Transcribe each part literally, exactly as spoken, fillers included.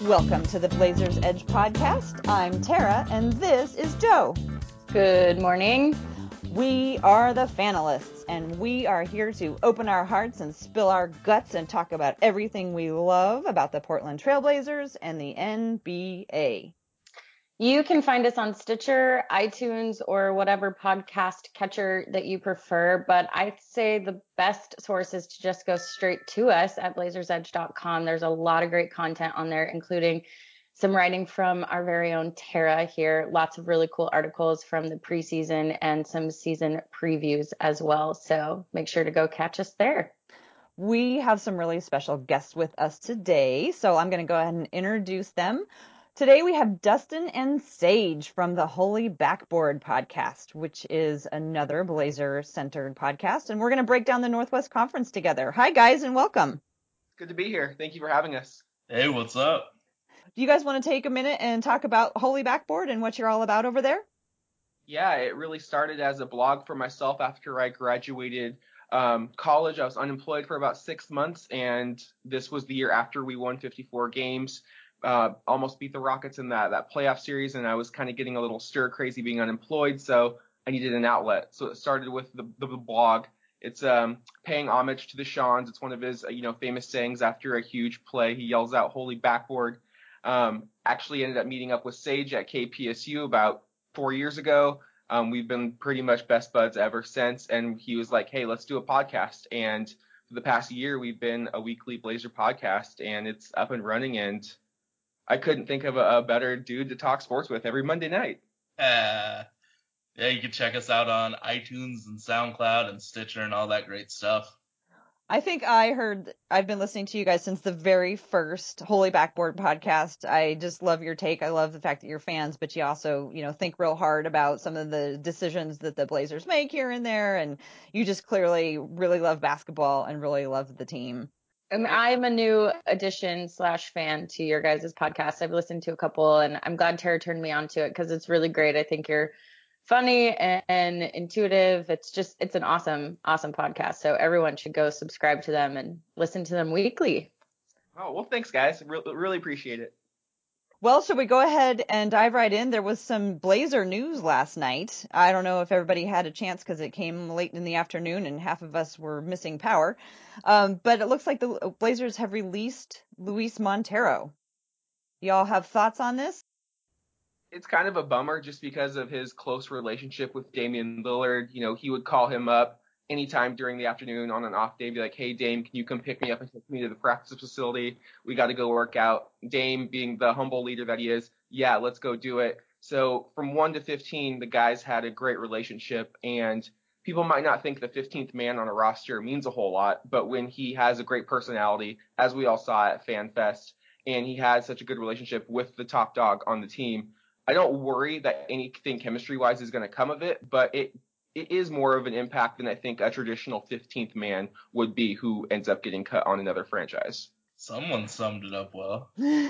Welcome to the Blazers Edge podcast. I'm Tara, and this is Joe. Good morning. We are the Fanalists, and we are here to open our hearts and spill our guts and talk about everything we love about the Portland Trail Blazers and the N B A. You can find us on Stitcher, iTunes, or whatever podcast catcher that you prefer, but I'd say the best source is to just go straight to us at blazers edge dot com. There's a lot of great content on there, including some writing from our very own Tara here, lots of really cool articles from the preseason and some season previews as well. So make sure to go catch us there. We have some really special guests with us today, so I'm going to go ahead and introduce them. Today we have Dustin and Sage from the Holy Backboard podcast, which is another Blazer-centered podcast, and we're going to break down the Northwest Conference together. Hi, guys, and welcome. Good to be here. Thank you for having us. Hey, what's up? Do you guys want to take a minute and talk about Holy Backboard and what you're all about over there? Yeah, it really started as a blog for myself after I graduated um, college. I was unemployed for about six months, and this was the year after we won fifty-four games. Uh, almost beat the Rockets in that, that playoff series, and I was kind of getting a little stir crazy being unemployed, so I needed an outlet. So it started with the, the, the blog. It's um, paying homage to the Shawns. It's one of his, you know, famous sayings after a huge play. He yells out, "Holy Backboard." Um, actually ended up meeting up with Sage at K P S U about four years ago. Um, we've been pretty much best buds ever since, and he was like, "Hey, let's do a podcast." And for the past year, we've been a weekly Blazer podcast, and it's up and running, and I couldn't think of a, a better dude to talk sports with every Monday night. Uh, yeah, you can check us out on iTunes and SoundCloud and Stitcher and all that great stuff. I think I heard, I've been listening to you guys since the very first Holy Backboard podcast. I just love your take. I love the fact that you're fans, but you also, you know, think real hard about some of the decisions that the Blazers make here and there. And you just clearly really love basketball and really love the team. And I'm a new addition slash fan to your guys' podcast. I've listened to a couple, and I'm glad Tara turned me on to it because it's really great. I think you're funny and, and intuitive. It's just, it's an awesome, awesome podcast. So everyone should go subscribe to them and listen to them weekly. Oh, well, thanks, guys. Re- really appreciate it. Well, should we go ahead and dive right in? There was some Blazer news last night. I don't know if everybody had a chance because it came late in the afternoon and half of us were missing power. Um, but it looks like the Blazers have released Luis Montero. Y'all have thoughts on this? It's kind of a bummer just because of his close relationship with Damian Lillard. You know, he would call him up anytime during the afternoon on an off day, be like, "Hey, Dame, can you come pick me up and take me to the practice facility? We got to go work out." Dame, being the humble leader that he is, "Yeah, let's go do it." So from one to fifteen, the guys had a great relationship, and people might not think the fifteenth man on a roster means a whole lot, but when he has a great personality, as we all saw at FanFest, and he has such a good relationship with the top dog on the team, I don't worry that anything chemistry-wise is going to come of it, but it it is more of an impact than I think a traditional fifteenth man would be who ends up getting cut on another franchise. Someone summed it up well.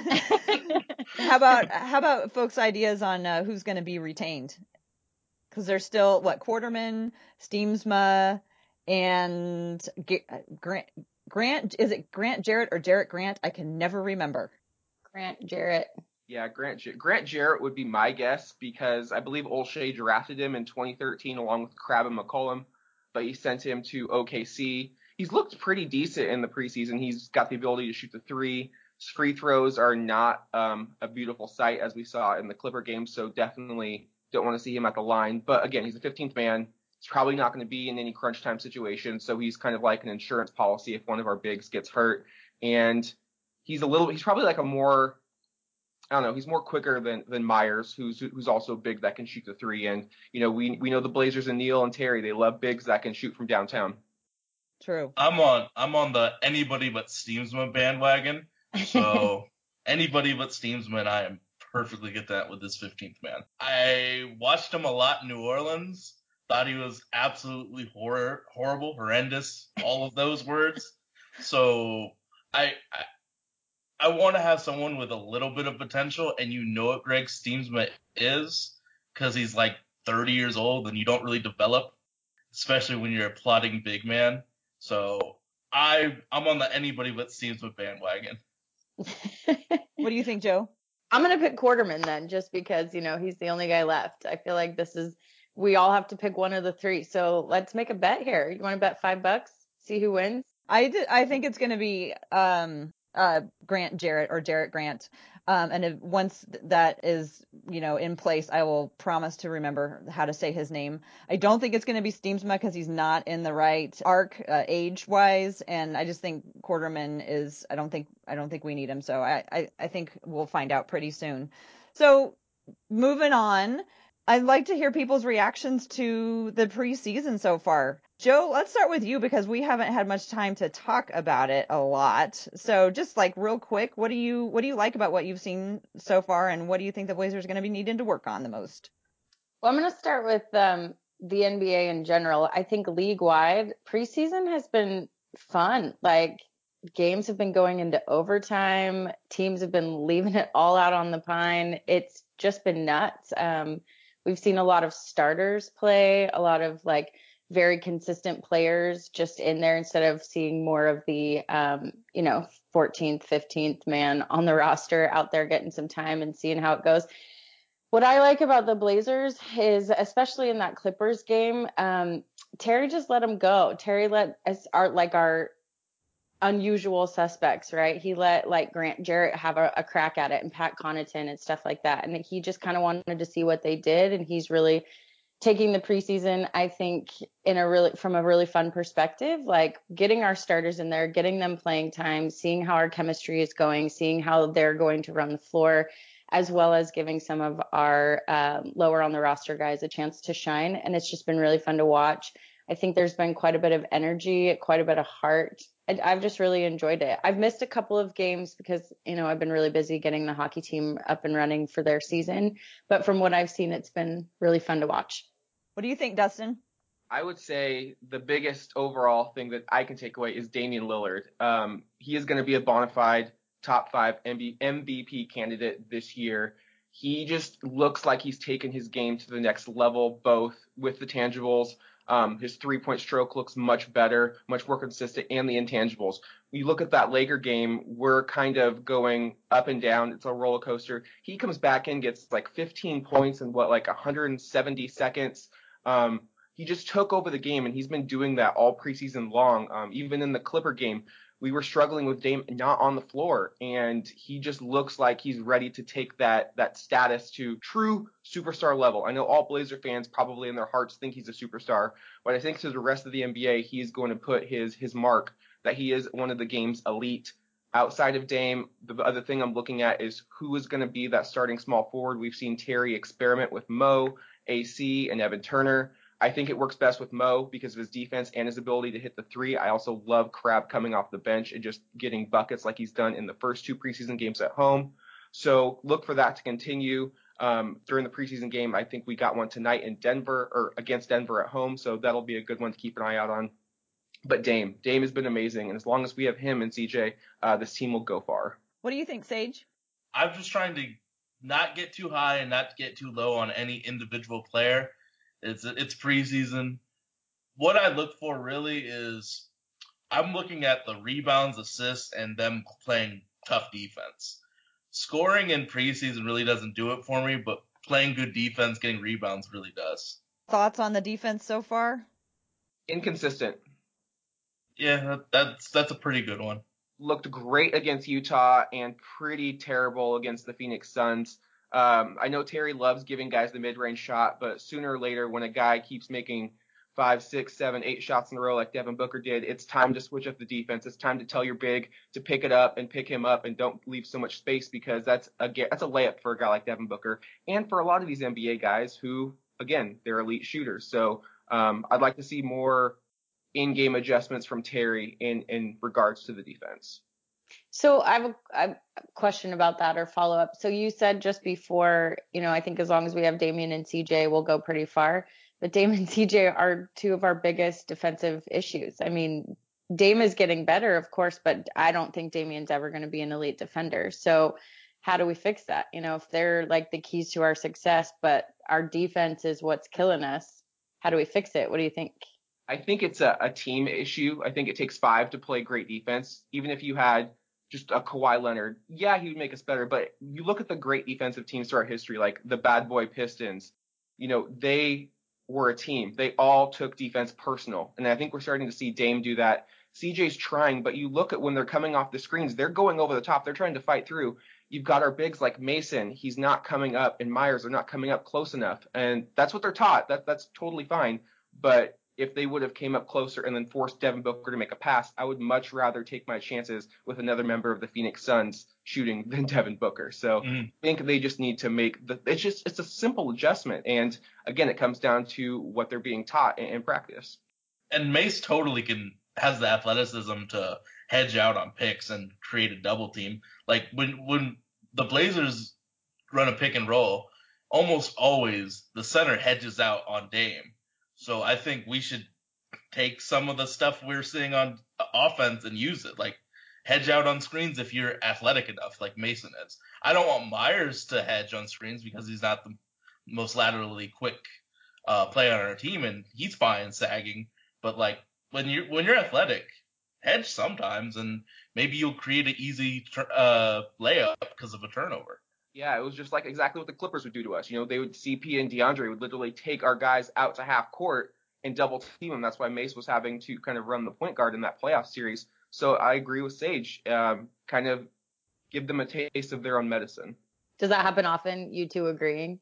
How about how about folks' ideas on uh, who's going to be retained? Because there's still, what, Quarterman, Steamsma, and G- Grant. Grant, is it Grant Jarrett or Jarrett Grant? I can never remember. Grant Jarrett. Yeah, Grant Grant Jarrett would be my guess because I believe Olshey drafted him in twenty thirteen along with Crabbe and McCollum, but he sent him to O K C. He's looked pretty decent in the preseason. He's got the ability to shoot the three. His free throws are not um, a beautiful sight as we saw in the Clipper game, so definitely don't want to see him at the line. But again, he's a fifteenth man. He's probably not going to be in any crunch time situation, so he's kind of like an insurance policy if one of our bigs gets hurt. And he's a little, he's probably like a more, I don't know, he's more quicker than than Myers, who's who's also big that can shoot the three. And, you know, we we know the Blazers and Neal and Terry, they love bigs that can shoot from downtown. True. I'm on I'm on the anybody but Steamsman bandwagon. So anybody but Steamsman, I am perfectly get that with this fifteenth man. I watched him a lot in New Orleans. Thought he was absolutely horror, horrible, horrendous, all of those words. So I, I I want to have someone with a little bit of potential, and you know what Greg Steamsma is, because he's like thirty years old and you don't really develop, especially when you're a plotting big man. So I, I'm on the anybody but Steamsma bandwagon. What do you think, Joe? I'm going to pick Quarterman then, just because, you know, he's the only guy left. I feel like this is, we all have to pick one of the three. So let's make a bet here. You want to bet five bucks? See who wins? I did, I think it's going to be um, uh, Grant Jarrett or Jarrett Grant. Um, and if, once that is, you know, in place, I will promise to remember how to say his name. I don't think it's going to be Steamsma because he's not in the right arc uh, age-wise, and I just think Quarterman is. I don't think I don't think we need him. So I, I I think we'll find out pretty soon. So moving on, I'd like to hear people's reactions to the preseason so far. Joe, let's start with you because we haven't had much time to talk about it a lot. So just like real quick, what do you what do you like about what you've seen so far, and what do you think the Blazers are going to be needing to work on the most? Well, I'm going to start with um, the N B A in general. I think league-wide, preseason has been fun. Like, games have been going into overtime. Teams have been leaving it all out on the pine. It's just been nuts. Um, we've seen a lot of starters play, a lot of, like, very consistent players just in there instead of seeing more of the, um, you know, fourteenth, fifteenth man on the roster out there getting some time and seeing how it goes. What I like about the Blazers is, especially in that Clippers game, um, Terry just let them go. Terry let us our like our unusual suspects, right? He let like Grant Jarrett have a, a crack at it and Pat Connaughton and stuff like that. And he just kind of wanted to see what they did. And he's really taking the preseason, I think, in a really from a really fun perspective, like getting our starters in there, getting them playing time, seeing how our chemistry is going, seeing how they're going to run the floor, as well as giving some of our um, lower on the roster guys a chance to shine. And it's just been really fun to watch. I think there's been quite a bit of energy, quite a bit of heart. And I've just really enjoyed it. I've missed a couple of games because, you know, I've been really busy getting the hockey team up and running for their season. But from what I've seen, it's been really fun to watch. What do you think, Dustin? I would say the biggest overall thing that I can take away is Damian Lillard. Um, he is going to be a bona fide top five M V P candidate this year. He just looks like he's taken his game to the next level, both with the tangibles. Um, his three-point stroke looks much better, much more consistent, and the intangibles. We look at that Laker game, we're kind of going up and down. It's a roller coaster. He comes back in, gets like fifteen points in what, like one hundred seventy seconds. Um, he just took over the game, and he's been doing that all preseason long. Um, even in the Clipper game, we were struggling with Dame not on the floor, and he just looks like he's ready to take that that status to true superstar level. I know all Blazer fans probably in their hearts think he's a superstar, but I think to the rest of the N B A, he's going to put his his mark that he is one of the game's elite. Outside of Dame, the other thing I'm looking at is who is going to be that starting small forward. We've seen Terry experiment with Mo, A C, and Evan Turner. I think it works best with Mo because of his defense and his ability to hit the three. I also love Crabbe coming off the bench and just getting buckets like he's done in the first two preseason games at home. So look for that to continue um, during the preseason game. I think we got one tonight in Denver or against Denver at home. So that'll be a good one to keep an eye out on. But Dame, Dame has been amazing. And as long as we have him and C J, uh, this team will go far. What do you think, Sage? I'm just trying to not get too high and not get too low on any individual player. It's it's preseason. What I look for really is I'm looking at the rebounds, assists, and them playing tough defense. Scoring in preseason really doesn't do it for me, but playing good defense, getting rebounds really does. Thoughts on the defense so far? Inconsistent. Yeah, that's that's a pretty good one. Looked great against Utah and pretty terrible against the Phoenix Suns. Um, I know Terry loves giving guys the mid-range shot, but sooner or later, when a guy keeps making five, six, seven, eight shots in a row like Devin Booker did, it's time to switch up the defense. It's time to tell your big to pick it up and pick him up and don't leave so much space because that's a, that's a layup for a guy like Devin Booker and for a lot of these N B A guys who, again, they're elite shooters. So um, I'd like to see more in-game adjustments from Terry in, in regards to the defense. So I have, a, I have a question about that or follow up. So you said just before, you know, I think as long as we have Damian and C J, we'll go pretty far. But Dame and C J are two of our biggest defensive issues. I mean, Dame is getting better, of course, but I don't think Damian's ever going to be an elite defender. So how do we fix that? You know, if they're like the keys to our success, but our defense is what's killing us, how do we fix it? What do you think? I think it's a, a team issue. I think it takes five to play great defense. Even if you had just a Kawhi Leonard, yeah, he would make us better. But you look at the great defensive teams through our history, like the Bad Boy Pistons, you know, they were a team. They all took defense personal. And I think we're starting to see Dame do that. C J's trying, but you look at when they're coming off the screens, they're going over the top. They're trying to fight through. You've got our bigs like Mason. He's not coming up, and Myers are not coming up close enough. And that's what they're taught. That, that's totally fine. But if they would have came up closer and then forced Devin Booker to make a pass, I would much rather take my chances with another member of the Phoenix Suns shooting than Devin Booker. So mm-hmm. I think they just need to make the, it's just, it's a simple adjustment. And again, it comes down to what they're being taught in, in practice. And Mace totally can, has the athleticism to hedge out on picks and create a double team. Like when, when the Blazers run a pick and roll, almost always the center hedges out on Dame. So I think we should take some of the stuff we're seeing on offense and use it. Like hedge out on screens if you're athletic enough, like Mason is. I don't want Myers to hedge on screens because he's not the most laterally quick uh, player on our team, and he's fine sagging. But like when you're when you're athletic, hedge sometimes, and maybe you'll create an easy uh, layup because of a turnover. Yeah, it was just like exactly what the Clippers would do to us. You know, they would C P and DeAndre would literally take our guys out to half court and double team them. That's why Mace was having to kind of run the point guard in that playoff series. So I agree with Sage. Um, kind of give them a taste of their own medicine. Does that happen often? You two agreeing?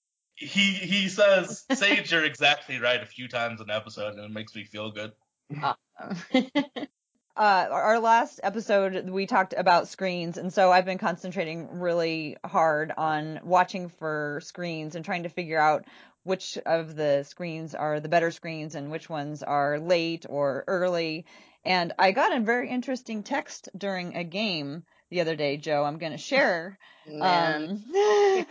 He he says, Sage, you're exactly right a few times an episode, and it makes me feel good. Awesome. Uh, our last episode, we talked about screens, and so I've been concentrating really hard on watching for screens and trying to figure out which of the screens are the better screens and which ones are late or early. And I got a very interesting text during a game the other day, Joe. I'm going to share. Man. Um,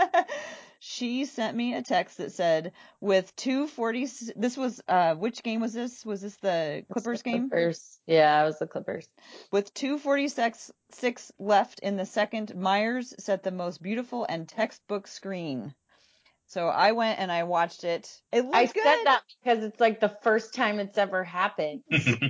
she sent me a text that said, with two forty, this was, uh, which game was this? Was this the Clippers the game? Clippers. Yeah, it was the Clippers. With two forty-six left in the second, Myers set the most beautiful and textbook screen. So I went and I watched it. It looked I good. said that because it's like the first time it's ever happened.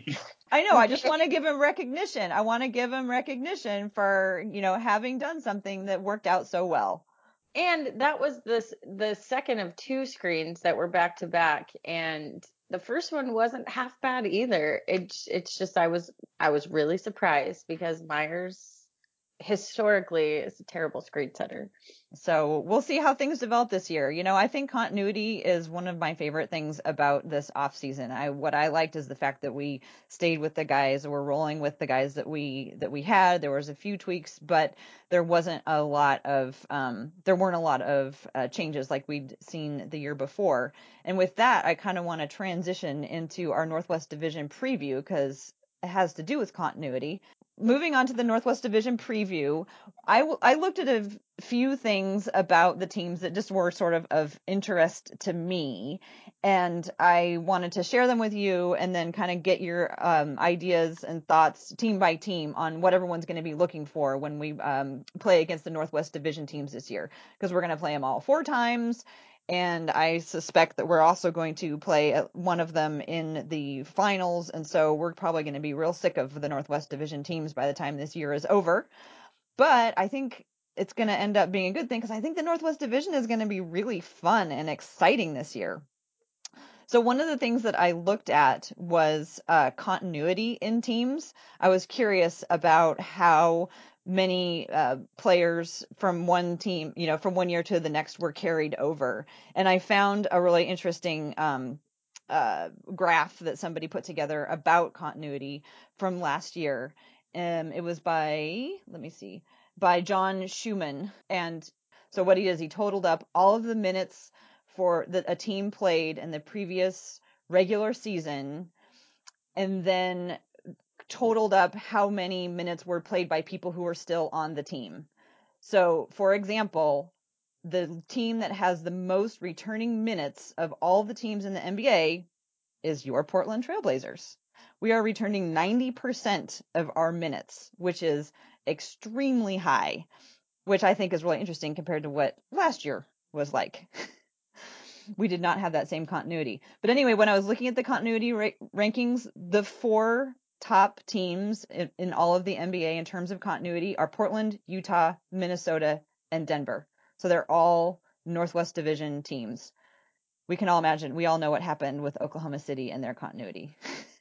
I know. I just want to give him recognition. I want to give him recognition for, you know, having done something that worked out so well. And that was the the second of two screens that were back to back, and the first one wasn't half bad either. It's it's just I was I was really surprised because Myers historically is a terrible screen setter. So we'll see how things develop this year. You know, I think continuity is one of my favorite things about this off season. I what I liked is the fact that we stayed with the guys, we're rolling with the guys that we that we had. There was a few tweaks, but there wasn't a lot of um, there weren't a lot of uh, changes like we'd seen the year before. And with that, I kind of want to transition into our Northwest Division preview because it has to do with continuity. Moving on to the Northwest Division preview, I, w- I looked at a few things about the teams that just were sort of of interest to me, and I wanted to share them with you and then kind of get your um, ideas and thoughts team by team on what everyone's going to be looking for when we um, play against the Northwest Division teams this year, because we're going to play them all four times. And I suspect that we're also going to play one of them in the finals. And so we're probably going to be real sick of the Northwest Division teams by the time this year is over. But I think it's going to end up being a good thing because I think the Northwest Division is going to be really fun and exciting this year. So one of the things that I looked at was uh, continuity in teams. I was curious about how many uh, players from one team, you know, from one year to the next were carried over. And I found a really interesting um, uh, graph that somebody put together about continuity from last year. Um, it was by, let me see, by John Schumann. And so what he does, he totaled up all of the minutes for that a team played in the previous regular season, and then totaled up how many minutes were played by people who are still on the team. So, for example, the team that has the most returning minutes of all the teams in the N B A is your Portland Trailblazers. We are returning ninety percent of our minutes, which is extremely high, which I think is really interesting compared to what last year was like. We did not have that same continuity. But anyway, when I was looking at the continuity ra- rankings, the four top teams in, in all of the N B A in terms of continuity are Portland, Utah, Minnesota, and Denver. So they're all Northwest Division teams. We can all imagine, we all know what happened with Oklahoma City and their continuity.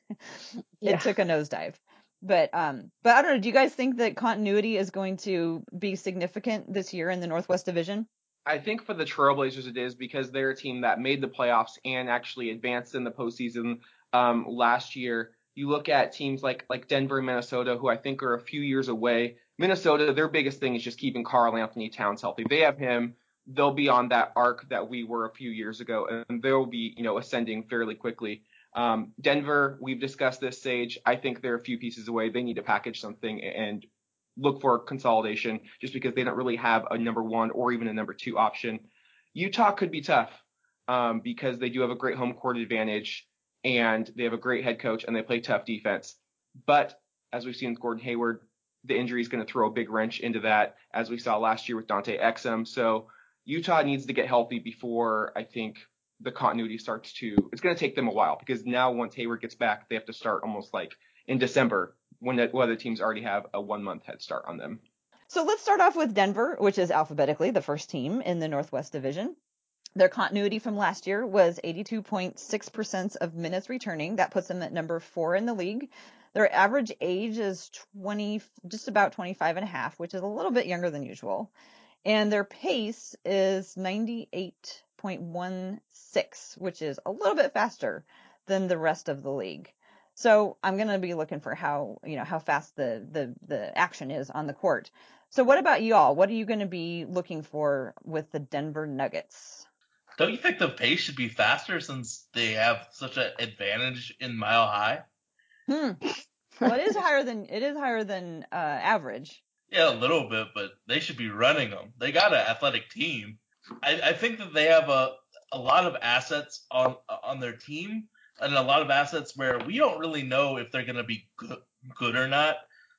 Yeah. It took a nosedive. But um, but I don't know, do you guys think that continuity is going to be significant this year in the Northwest Division? I think for the Trailblazers it is, because they're a team that made the playoffs and actually advanced in the postseason um, last year. You look at teams like like Denver and Minnesota, who I think are a few years away. Minnesota, their biggest thing is just keeping Karl Anthony Towns healthy. They have him. They'll be on that arc that we were a few years ago, and they'll be, you know, ascending fairly quickly. Um, Denver, we've discussed this, Sage. I think they're a few pieces away. They need to package something and look for consolidation, just because they don't really have a number one or even a number two option. Utah could be tough um, because they do have a great home court advantage, and they have a great head coach, and they play tough defense. But as we've seen with Gordon Hayward, the injury is going to throw a big wrench into that, as we saw last year with Dante Exum. So Utah needs to get healthy before I think the continuity starts to – it's going to take them a while, because now once Hayward gets back, they have to start almost like in December, when the other teams already have a one-month head start on them. So let's start off with Denver, which is alphabetically the first team in the Northwest Division. Their continuity from last year was eighty-two point six percent of minutes returning. That puts them at number four in the league. Their average age is twenty, just about twenty-five and a half, which is a little bit younger than usual. And their pace is ninety-eight point one six, which is a little bit faster than the rest of the league. So I'm going to be looking for how, you know, how fast the, the, the action is on the court. So what about you all? What are you going to be looking for with the Denver Nuggets? Don't you think the pace should be faster since they have such an advantage in Mile High? Hmm. Well, it is higher than it is higher than uh, average. Yeah, a little bit, but they should be running them. They got an athletic team. I, I think that they have a a lot of assets on on their team, and a lot of assets where we don't really know if they're going to be good, good or not.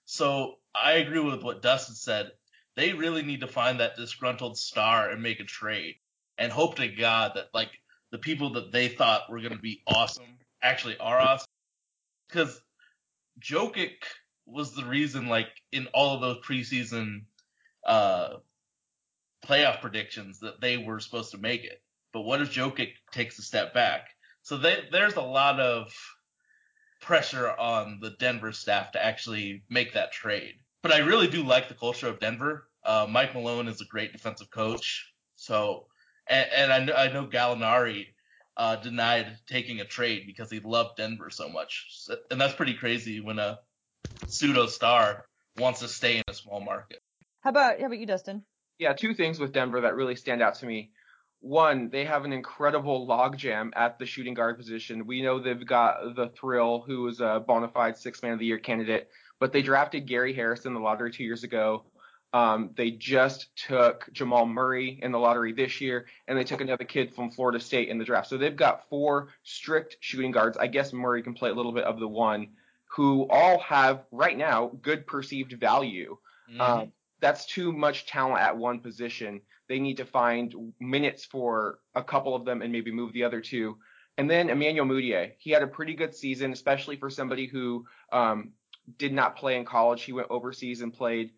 So I agree with what Dustin said. They really need to find that disgruntled star and make a trade, and hope to God that like the people that they thought were going to be awesome actually are awesome. Because Jokic was the reason, like in all of those preseason uh, playoff predictions, that they were supposed to make it. But what if Jokic takes a step back? So they, there's a lot of pressure on the Denver staff to actually make that trade. But I really do like the culture of Denver. Uh, Mike Malone is a great defensive coach. So, and, and I know, I know Gallinari uh, denied taking a trade because he loved Denver so much. So, and that's pretty crazy when a pseudo star wants to stay in a small market. How about how about you, Dustin? Yeah, two things with Denver that really stand out to me. One, they have an incredible logjam at the shooting guard position. We know they've got the Thrill, who is a bona fide six man of the year candidate, but they drafted Gary Harris in the lottery two years ago. Um, they just took Jamal Murray in the lottery this year, and they took another kid from Florida State in the draft. So they've got four strict shooting guards. I guess Murray can play a little bit of the one, who all have right now good perceived value. Mm-hmm. Um, that's too much talent at one position. They need to find minutes for a couple of them and maybe move the other two. And then Emmanuel Mudiay, he had a pretty good season, especially for somebody who um, did not play in college. He went overseas and played.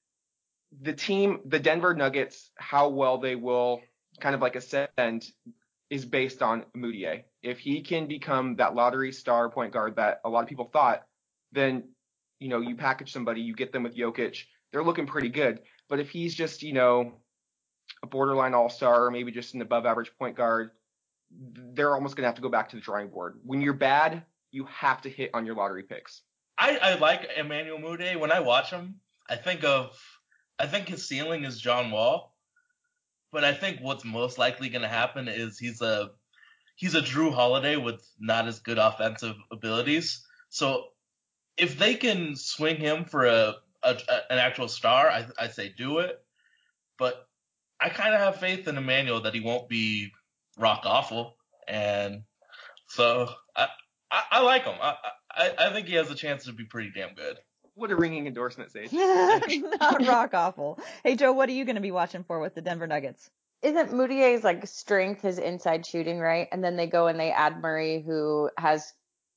The team, the Denver Nuggets, how well they will kind of like ascend is based on Mudiay. If he can become that lottery star point guard that a lot of people thought, then, you know, you package somebody, you get them with Jokic, they're looking pretty good. But if he's just, you know, a borderline all-star or maybe just an above-average point guard, they're almost going to have to go back to the drawing board. When you're bad, you have to hit on your lottery picks. I, I like Emmanuel Mudiay. When I watch him, I think of I think his ceiling is John Wall, but I think what's most likely going to happen is he's a he's a Drew Holiday with not as good offensive abilities. So if they can swing him for a, a, a an actual star, I I say do it. But I kind of have faith in Emmanuel that he won't be rock awful, and so I I, I like him. I, I I think he has a chance to be pretty damn good. What a ringing endorsement, Sage. Not rock awful. Hey, Joe, what are you going to be watching for with the Denver Nuggets? Isn't Mudiay's like strength his inside shooting, right? And then they go and they add Murray, who has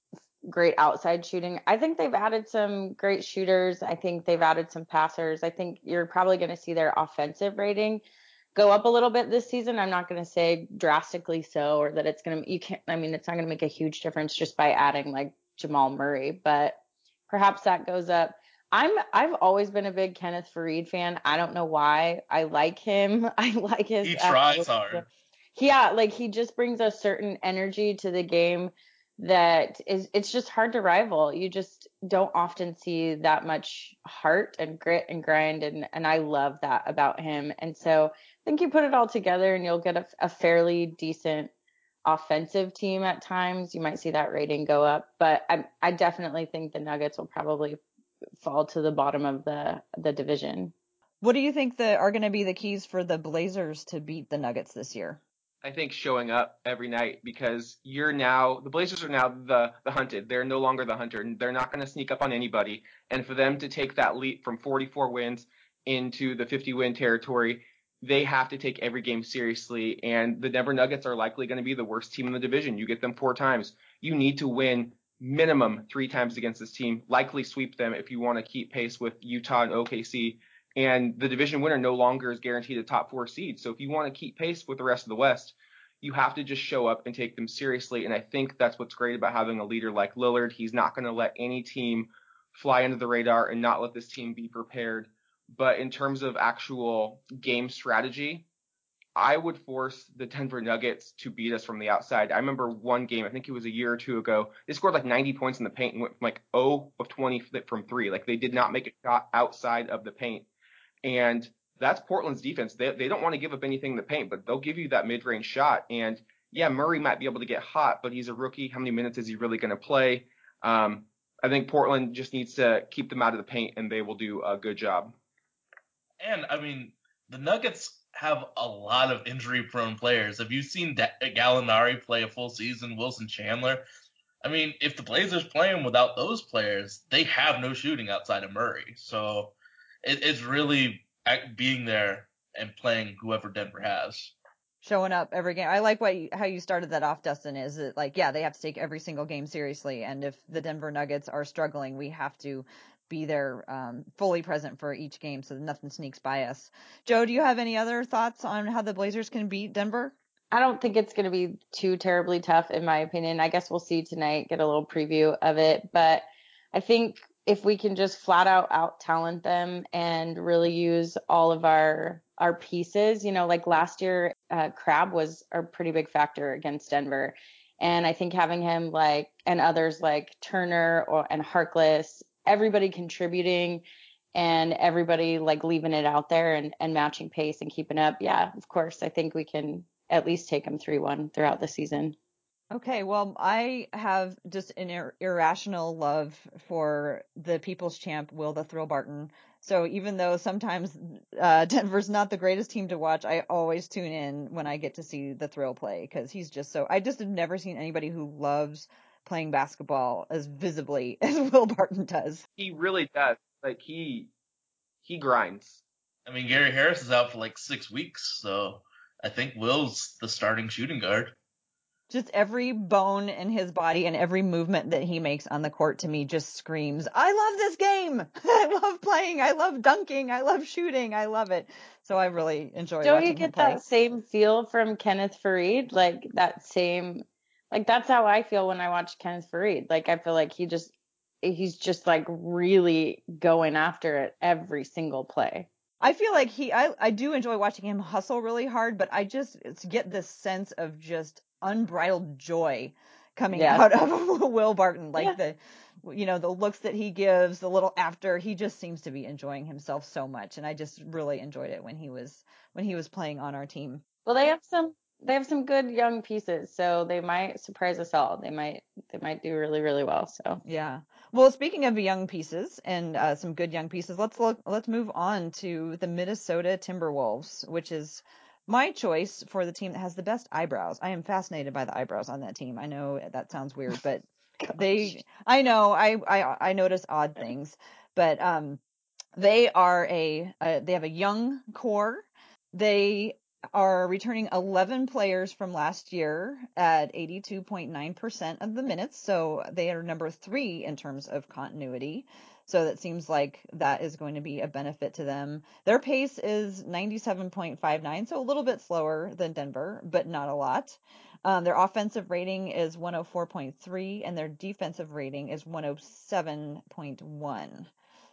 great outside shooting. I think they've added some great shooters. I think they've added some passers. I think you're probably going to see their offensive rating go up a little bit this season. I'm not going to say drastically so, or that it's going to, you can't, I mean, it's not going to make a huge difference just by adding like Jamal Murray, but perhaps that goes up. I'm, I've always been a big Kenneth Faried fan. I don't know why. I like him. I like his, He tries hard. Yeah, like he just brings a certain energy to the game that is, it's just hard to rival. You just don't often see that much heart and grit and grind, and and I love that about him. And so I think you put it all together and you'll get a, a fairly decent offensive team at times. You might see that rating go up, but I I definitely think the Nuggets will probably fall to the bottom of the the division. What do you think that are going to be the keys for the Blazers to beat the Nuggets this year? I think showing up every night, because you're now, the Blazers are now the, the hunted. They're no longer the hunter. They're not going to sneak up on anybody. And for them to take that leap from forty-four wins into the fifty win territory, they have to take every game seriously. And the Denver Nuggets are likely going to be the worst team in the division. You get them four times. You need to win minimum three times against this team, likely sweep them if you want to keep pace with Utah and O K C. And the division winner no longer is guaranteed a top four seed. So if you want to keep pace with the rest of the West, you have to just show up and take them seriously. And I think that's what's great about having a leader like Lillard. He's not going to let any team fly under the radar and not let this team be prepared. But in terms of actual game strategy, I would force the Denver Nuggets to beat us from the outside. I remember one game, I think it was a year or two ago, they scored like ninety points in the paint and went from like zero of twenty from three. Like they did not make a shot outside of the paint. And that's Portland's defense. They they don't want to give up anything in the paint, but they'll give you that mid-range shot. And yeah, Murray might be able to get hot, but he's a rookie. How many minutes is he really going to play? Um, I think Portland just needs to keep them out of the paint, and they will do a good job. And I mean, the Nuggets have a lot of injury-prone players. Have you seen da- Gallinari play a full season? Wilson Chandler. I mean, if the Blazers play him without those players, they have no shooting outside of Murray. So it, it's really being there and playing whoever Denver has. Showing up every game. I like what you, how you started that off, Dustin, is that like, yeah, they have to take every single game seriously. And if the Denver Nuggets are struggling, we have to be there um, fully present for each game so that nothing sneaks by us. Joe, do you have any other thoughts on how the Blazers can beat Denver? I don't think it's going to be too terribly tough, in my opinion. I guess we'll see tonight, get a little preview of it. But I think if we can just flat out out talent them and really use all of our our pieces, you know, like last year, uh, Crabbe was a pretty big factor against Denver. And I think having him like, and others like Turner or and Harkless, everybody contributing and everybody like leaving it out there and, and matching pace and keeping up. Yeah, of course. I think we can at least take them three one throughout the season. Okay, well, I have just an ir- irrational love for the people's champ, Will the Thrill Barton. So even though sometimes uh, Denver's not the greatest team to watch, I always tune in when I get to see the Thrill play because he's just so, I just have never seen anybody who loves playing basketball as visibly as Will Barton does. He really does. Like he, he grinds. I mean, Gary Harris is out for like six weeks, so I think Will's the starting shooting guard. Just every bone in his body and every movement that he makes on the court to me just screams, I love this game. I love playing. I love dunking. I love shooting. I love it. So I really enjoy Don't watching you him get play. that same feel from Kenneth Faried? Like that same, like that's how I feel when I watch Kenneth Faried. Like I feel like he just, he's just like really going after it every single play. I feel like he, I, I do enjoy watching him hustle really hard, but I just get this sense of just unbridled joy coming Yes. out of Will Barton. Like Yeah. the, you know, the looks that he gives, the little after, he just seems to be enjoying himself so much. And I just really enjoyed it when he was, when he was playing on our team. Well, they have some, they have some good young pieces, so they might surprise us all. They might, they might do really, really well. So Yeah. Well, speaking of young pieces and uh, some good young pieces, let's look. Let's move on to the Minnesota Timberwolves, which is my choice for the team that has the best eyebrows. I am fascinated by the eyebrows on that team. I know that sounds weird, but they. I know. I I I notice odd things, but um, they are a uh, they have a young core. They are returning eleven players from last year at eighty-two point nine percent of the minutes. So they are number three in terms of continuity. So that seems like that is going to be a benefit to them. Their pace is ninety-seven point five nine, so a little bit slower than Denver, but not a lot. Um, their offensive rating is one oh four point three, and their defensive rating is one oh seven point one.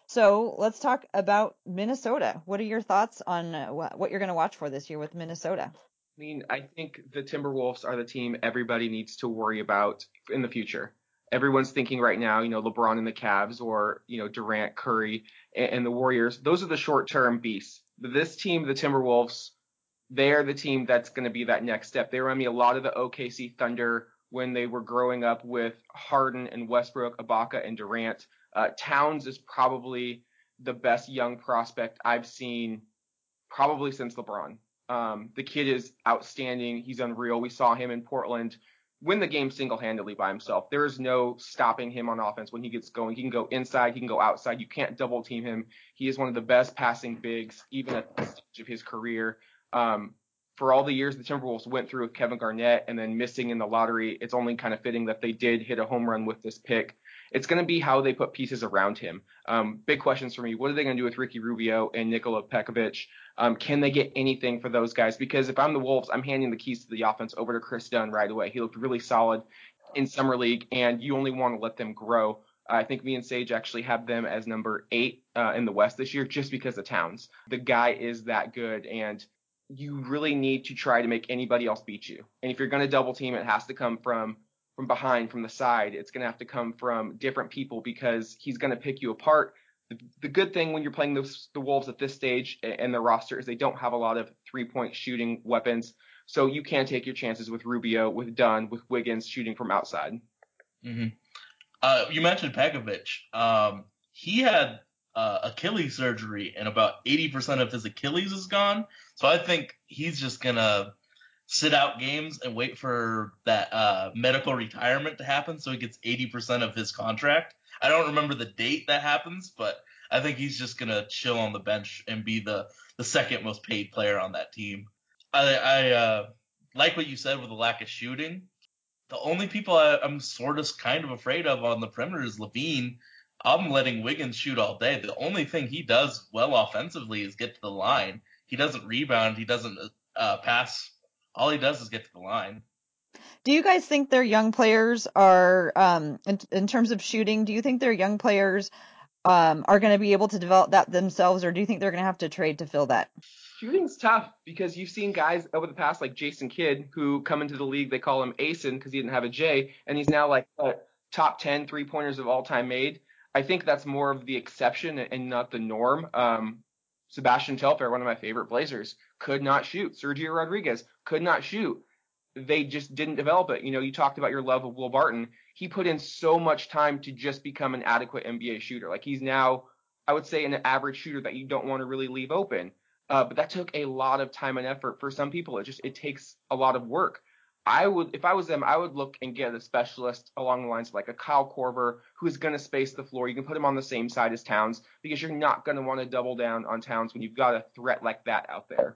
So let's talk about Minnesota. What are your thoughts on uh, what you're going to watch for this year with Minnesota? I mean, I think the Timberwolves are the team everybody needs to worry about in the future. Everyone's thinking right now, you know, LeBron and the Cavs, or, you know, Durant, Curry, and, and the Warriors. Those are the short-term beasts. But this team, the Timberwolves, they're the team that's going to be that next step. They remind me a lot of the O K C Thunder when they were growing up with Harden and Westbrook, Ibaka, and Durant. Uh, Towns is probably the best young prospect I've seen probably since LeBron. Um, the kid is outstanding. He's unreal. We saw him in Portland win the game single-handedly by himself. There is no stopping him on offense when he gets going. He can go inside. He can go outside. You can't double team him. He is one of the best passing bigs, even at the stage of his career. Um, for all the years the Timberwolves went through with Kevin Garnett and then missing in the lottery, it's only kind of fitting that they did hit a home run with this pick. It's going to be how they put pieces around him. Um, big questions for me. What are they going to do with Ricky Rubio and Nikola Pekovic? Um, can they get anything for those guys? Because if I'm the Wolves, I'm handing the keys to the offense over to Chris Dunn right away. He looked really solid in Summer League, and you only want to let them grow. I think me and Sage actually have them as number eight uh, in the West this year just because of Towns. The guy is that good, and you really need to try to make anybody else beat you. And if you're going to double team, it has to come from from behind, from the side. It's going to have to come from different people because he's going to pick you apart. The, the good thing when you're playing the, the Wolves at this stage and their roster is they don't have a lot of three-point shooting weapons. So you can take your chances with Rubio, with Dunn, with Wiggins shooting from outside. Mm-hmm. Uh, you mentioned Pekovic. Um, he had uh, Achilles surgery, and about eighty percent of his Achilles is gone. So I think he's just going to sit out games and wait for that uh, medical retirement to happen so he gets eighty percent of his contract. I don't remember the date that happens, but I think he's just going to chill on the bench and be the, the second most paid player on that team. I, I uh, like what you said with the lack of shooting. The only people I, I'm sort of kind of afraid of on the perimeter is LaVine. I'm letting Wiggins shoot all day. The only thing he does well offensively is get to the line. He doesn't rebound. He doesn't uh, pass. All he does is get to the line. Do you guys think their young players are, um, in, in terms of shooting, do you think their young players um, are going to be able to develop that themselves, or do you think they're going to have to trade to fill that? Shooting's tough because you've seen guys over the past like Jason Kidd who come into the league. They call him Asen because he didn't have a J, and he's now like a top ten three-pointers of all time made. I think that's more of the exception and not the norm. Um, Sebastian Telfair, one of my favorite Blazers, could not shoot. Sergio Rodriguez could not shoot. They just didn't develop it. You know, you talked about your love of Will Barton. He put in so much time to just become an adequate N B A shooter. Like he's now, I would say, an average shooter that you don't want to really leave open. Uh, but that took a lot of time and effort for some people. It just it takes a lot of work. I would, if I was them, I would look and get a specialist along the lines of like a Kyle Korver who is going to space the floor. You can put him on the same side as Towns because you're not going to want to double down on Towns when you've got a threat like that out there.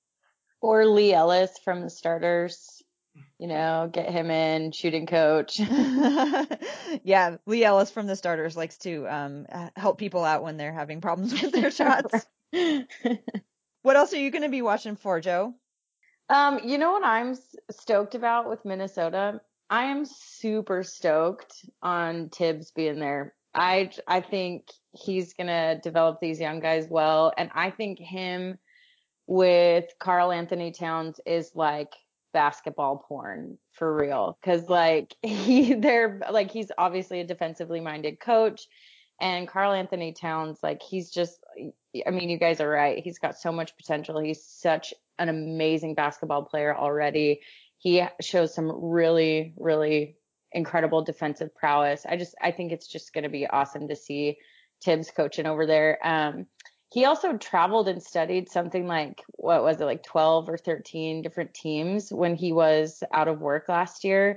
Or Lee Ellis from the starters, you know, get him in, shooting coach. Yeah, Lee Ellis from the starters likes to um, help people out when they're having problems with their shots. What else are you going to be watching for, Joe? Um, you know what I'm stoked about with Minnesota? I am super stoked on Tibbs being there. I I think he's gonna develop these young guys well, and I think him with Karl Anthony Towns is like basketball porn for real. Cause like he, they're like, he's obviously a defensively minded coach, and Karl Anthony Towns, like he's just, I mean, you guys are right. He's got so much potential. He's such an amazing basketball player already. He shows some really, really incredible defensive prowess. I just, I think it's just going to be awesome to see Tibbs coaching over there. Um, He also traveled and studied something like, what was it, like twelve or thirteen different teams when he was out of work last year.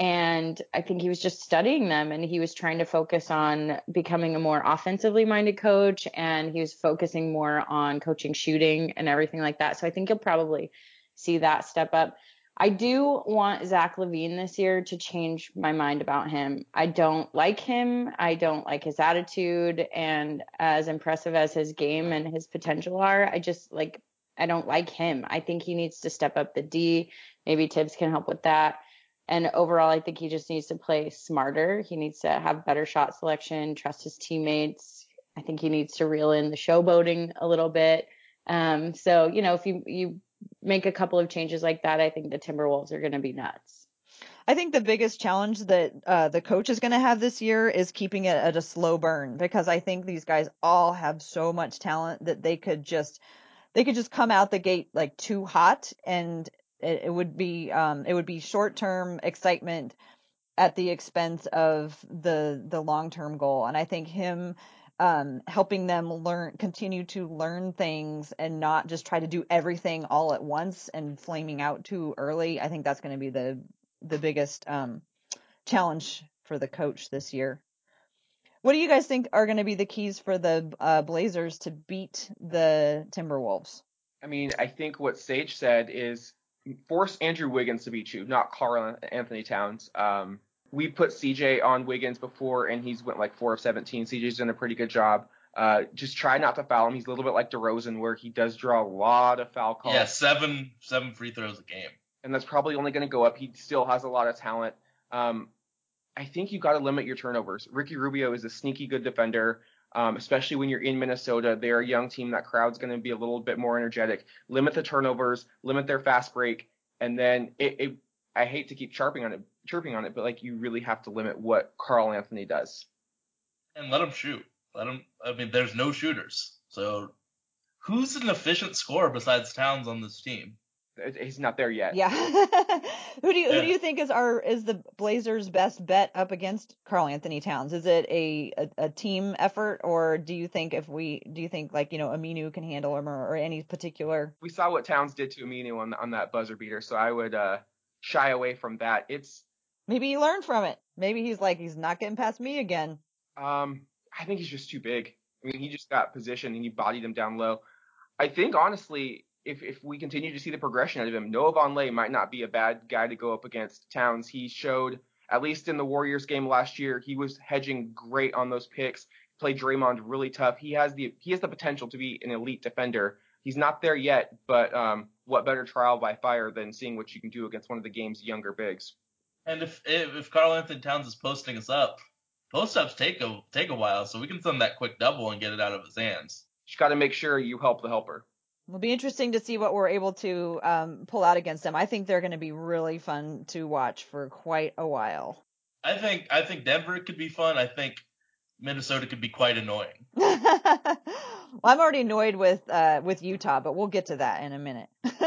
And I think he was just studying them, and he was trying to focus on becoming a more offensively minded coach, and he was focusing more on coaching shooting and everything like that. So I think you'll probably see that step up. I do want Zach LaVine this year to change my mind about him. I don't like him. I don't like his attitude, and as impressive as his game and his potential are, I just like, I don't like him. I think he needs to step up the D. Maybe Tibbs can help with that. And overall, I think he just needs to play smarter. He needs to have better shot selection, trust his teammates. I think he needs to reel in the showboating a little bit. Um, so, you know, if you, you make a couple of changes like that, I think the Timberwolves are going to be nuts. I think the biggest challenge that uh, the coach is going to have this year is keeping it at a slow burn, because I think these guys all have so much talent that they could just they could just come out the gate like too hot, and it, it would be um, it would be short term excitement at the expense of the the long term goal. And I think him um, helping them learn, continue to learn things, and not just try to do everything all at once and flaming out too early. I think that's going to be the the biggest um, challenge for the coach this year. What do you guys think are going to be the keys for the uh, Blazers to beat the Timberwolves? I mean, I think what Sage said is force Andrew Wiggins to beat you, not Karl Anthony Towns. Um, we put C J on Wiggins before, and he's went like four of seventeen. C J's done a pretty good job. Uh, just try not to foul him. He's a little bit like DeRozan, where he does draw a lot of foul calls. Yeah, seven seven free throws a game. And that's probably only going to go up. He still has a lot of talent. Um, I think you got to limit your turnovers. Ricky Rubio is a sneaky good defender, um, especially when you're in Minnesota. They're a young team. That crowd's going to be a little bit more energetic. Limit the turnovers, limit their fast break, and then it, it I hate to keep chirping on it, chirping on it, but like you really have to limit what Karl Anthony does. And let him shoot. Let him. I mean, there's no shooters. So who's an efficient scorer besides Towns on this team? He's not there yet. Yeah. who do you Yeah. who do you think is our is the Blazers' best bet up against Karl Anthony Towns? Is it a, a, a team effort, or do you think if we do you think like you know Aminu can handle him, or, or any particular? We saw what Towns did to Aminu on on that buzzer beater, so I would uh, shy away from that. It's maybe he learned from it. Maybe he's like he's not getting past me again. Um, I think he's just too big. I mean, he just got positioned and he bodied him down low. I think honestly, if if we continue to see the progression out of him, Noah Vonleh might not be a bad guy to go up against Towns. He showed, at least in the Warriors game last year, he was hedging great on those picks. Played Draymond really tough. He has the he has the potential to be an elite defender. He's not there yet, but um, what better trial by fire than seeing what you can do against one of the game's younger bigs? And if if, if Karl Anthony Towns is posting us up, post ups take a take a while, so we can send that quick double and get it out of his hands. Just got to make sure you help the helper. It'll be interesting to see what we're able to um, pull out against them. I think they're going to be really fun to watch for quite a while. I think I think Denver could be fun. I think Minnesota could be quite annoying. Well, I'm already annoyed with uh, with Utah, but we'll get to that in a minute.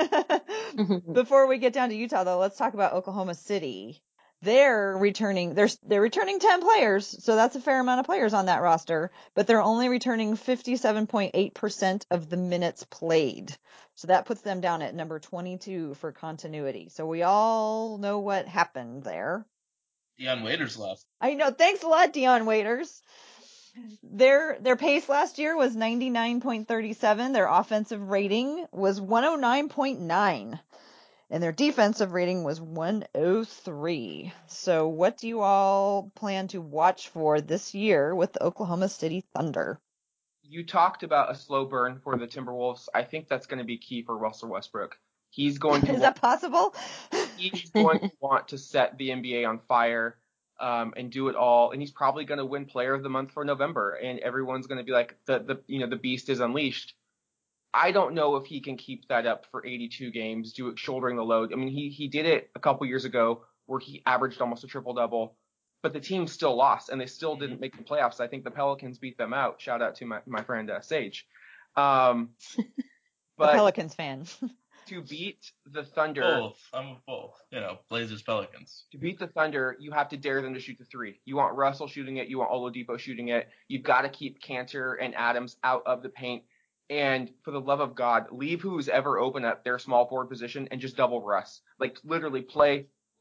Before we get down to Utah, though, let's talk about Oklahoma City. They're returning. They're they're returning ten players, so that's a fair amount of players on that roster. But they're only returning fifty-seven point eight percent of the minutes played. So that puts them down at number twenty-two for continuity. So we all know what happened there. Dion Waiters left. I know. Thanks a lot, Dion Waiters. Their their pace last year was ninety-nine point three seven. Their offensive rating was one oh nine point nine. And their defensive rating was one oh three. So what do you all plan to watch for this year with the Oklahoma City Thunder? You talked about a slow burn for the Timberwolves. I think that's going to be key for Russell Westbrook. He's going to Is want, that possible? he's going to want to set the N B A on fire um, and do it all. And he's probably going to win Player of the Month for November. And everyone's going to be like, the the you know the beast is unleashed. I don't know if he can keep that up for eighty-two games, do it shouldering the load. I mean, he he did it a couple years ago where he averaged almost a triple double, but the team still lost and they still didn't make the playoffs. I think the Pelicans beat them out. Shout out to my my friend uh, Sage. Um, but a Pelicans fan. to beat the Thunder, Both. I'm both. You know, Blazers, Pelicans. to beat the Thunder, you have to dare them to shoot the three. You want Russell shooting it. You want Oladipo shooting it. You've got to keep Cantor and Adams out of the paint. And for the love of God, leave who's ever open at their small forward position and just double Russ. Like literally play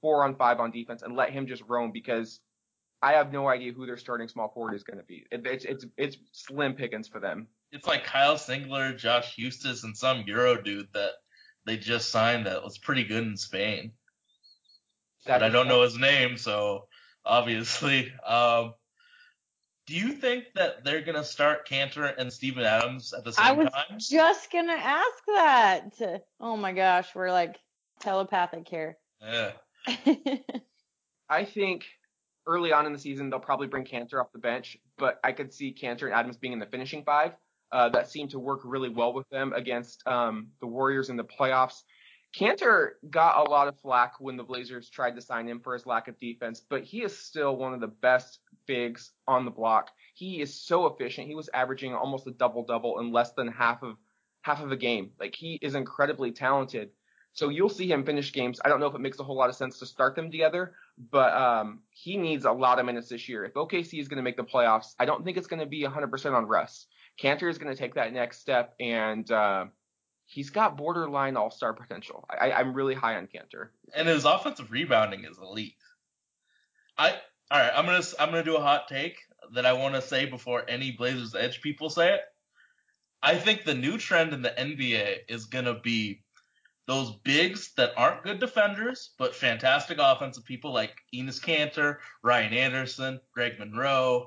four on five on defense and let him just roam, because I have no idea who their starting small forward is going to be. It, it's it's it's slim pickings for them. It's like Kyle Singler, Josh Eustace, and some Euro dude that they just signed that was pretty good in Spain. That But I is- don't know his name, so obviously. Um, do you think that they're going to start Cantor and Steven Adams at the same I was time? just gonna ask that. Oh my gosh, we're like telepathic here. Yeah. I think early on in the season they'll probably bring Cantor off the bench, but I could see Cantor and Adams being in the finishing five. Uh, that seemed to work really well with them against um, the Warriors in the playoffs. Cantor got a lot of flack when the Blazers tried to sign him for his lack of defense, but he is still one of the best bigs on the block. He is so efficient. He was averaging almost a double-double in less than half of half of a game. Like, he is incredibly talented. So you'll see him finish games. I don't know if it makes a whole lot of sense to start them together, but um, he needs a lot of minutes this year. If O K C is going to make the playoffs, I don't think it's going to be one hundred percent on Russ. Cantor is going to take that next step, and uh, he's got borderline all-star potential. I, I'm really high on Cantor. And his offensive rebounding is elite. I all right. I'm gonna I'm gonna do a hot take that I want to say before any Blazers Edge people say it. I think the new trend in the N B A is gonna be those bigs that aren't good defenders but fantastic offensive people like Enes Kanter, Ryan Anderson, Greg Monroe,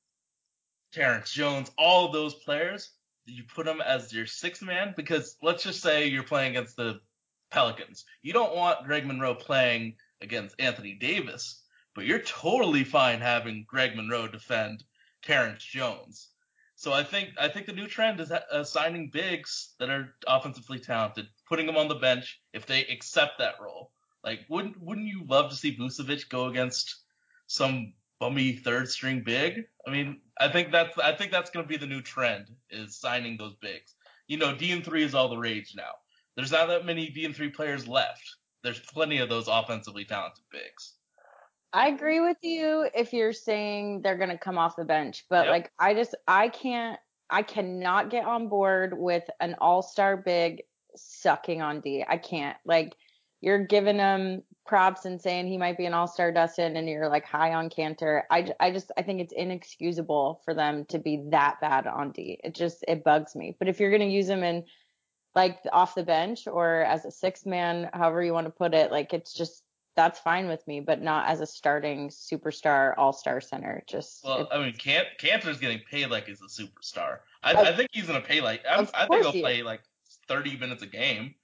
Terrence Jones, all of those players. You put them as your sixth man, because let's just say you're playing against the Pelicans. You don't want Greg Monroe playing against Anthony Davis, but you're totally fine having Greg Monroe defend Terrence Jones. So I think I think the new trend is uh, signing bigs that are offensively talented, putting them on the bench if they accept that role. Like, wouldn't wouldn't you love to see Vucevic go against some bummy third string big? I mean, I think that's I think that's going to be the new trend, is signing those bigs. You know, D and three is all the rage now. There's not that many D and three players left. There's plenty of those offensively talented bigs. I agree with you if you're saying they're going to come off the bench, but Yep. like I just I can't I cannot get on board with an all-star big sucking on D. I can't. Like, you're giving him props and saying he might be an all-star Dustin, and you're like high on Cantor. I, I just I think it's inexcusable for them to be that bad on D. It just it bugs me. But if you're going to use him in like off the bench or as a sixth man, however you want to put it, like, it's just that's fine with me, but not as a starting superstar all-star center. Just Well, it, I mean, Can- Cantor's getting paid like he's a superstar. I, Of- I think he's gonna pay like I'm, of I think course he'll he is. play like thirty minutes a game.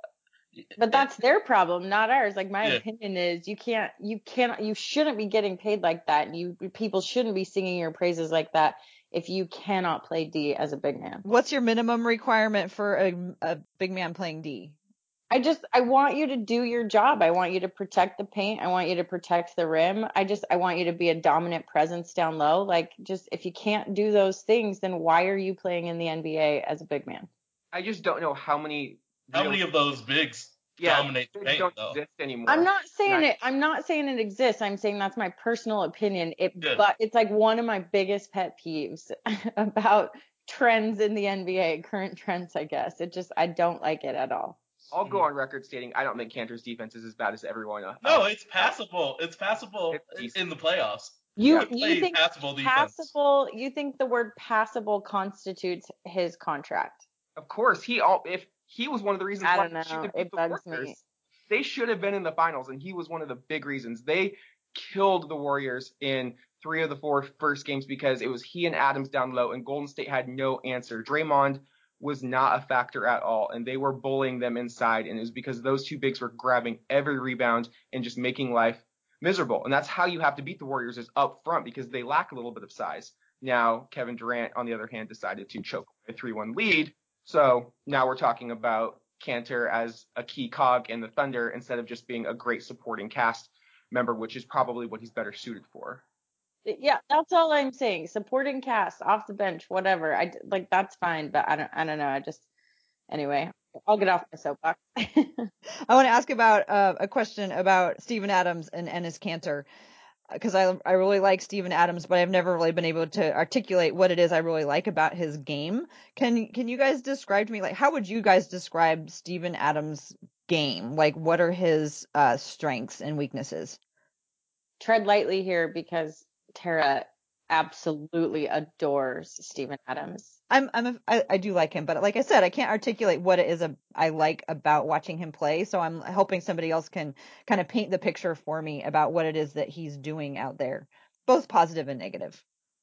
But that's their problem, not ours. Like, my Yeah. opinion is you can't, you can't, you shouldn't be getting paid like that. You people shouldn't be singing your praises like that if you cannot play D as a big man. What's your minimum requirement for a, a big man playing D? I just, I want you to do your job. I want you to protect the paint. I want you to protect the rim. I just, I want you to be a dominant presence down low. Like, just, if you can't do those things, then why are you playing in the N B A as a big man? I just don't know how many. How real- many of those bigs yeah, dominate the bigs paint don't though? exist anymore. I'm not saying And I- it. I'm not saying it exists. I'm saying that's my personal opinion. It, Good. but it's like one of my biggest pet peeves about trends in the N B A, current trends, I guess. It just, I don't like it at all. I'll go on record stating I don't think Cantor's defense is as bad as everyone else. No, it's passable. It's passable It's decent. in the playoffs. You, Yeah. He you plays think passable defense. passable, you think the word passable constitutes his contract? Of course, he all if he was one of the reasons I why don't they should know. have beat It the bugs Warriors. me. They should have been in the finals, and he was one of the big reasons. They killed the Warriors in three of the four first games because it was he and Adams down low, and Golden State had no answer. Draymond was not a factor at all, and they were bullying them inside, and it was because those two bigs were grabbing every rebound and just making life miserable. And that's how you have to beat the Warriors, is up front, because they lack a little bit of size. Now, Kevin Durant, on the other hand, decided to choke a three one lead, so now we're talking about Cantor as a key cog in the Thunder instead of just being a great supporting cast member, which is probably what he's better suited for. Yeah, that's all I'm saying. Supporting cast, off the bench, whatever. I like, that's fine, but I don't, I don't know. I just, anyway, I'll get off my soapbox. I want to ask about uh, a question about Steven Adams and Enes Kanter, because I I really like Steven Adams, but I've never really been able to articulate what it is I really like about his game. Can can you guys describe to me, like, how would you guys describe Steven Adams' game? Like, what are his uh, strengths and weaknesses? Tread lightly here because Tara absolutely adores Steven Adams. I'm I'm a, I, I do like him, but like I said, I can't articulate what it is a, I like about watching him play. So I'm hoping somebody else can kind of paint the picture for me about what it is that he's doing out there, both positive and negative.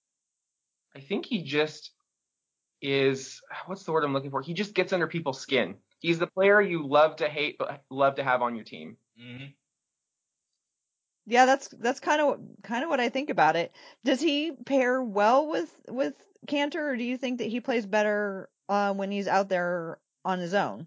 I think he just is, what's the word I'm looking for? He just gets under people's skin. He's the player you love to hate, but love to have on your team. Mm-hmm. Yeah, that's that's kind of kind of what I think about it. Does he pair well with with Cantor, or do you think that he plays better uh, when he's out there on his own?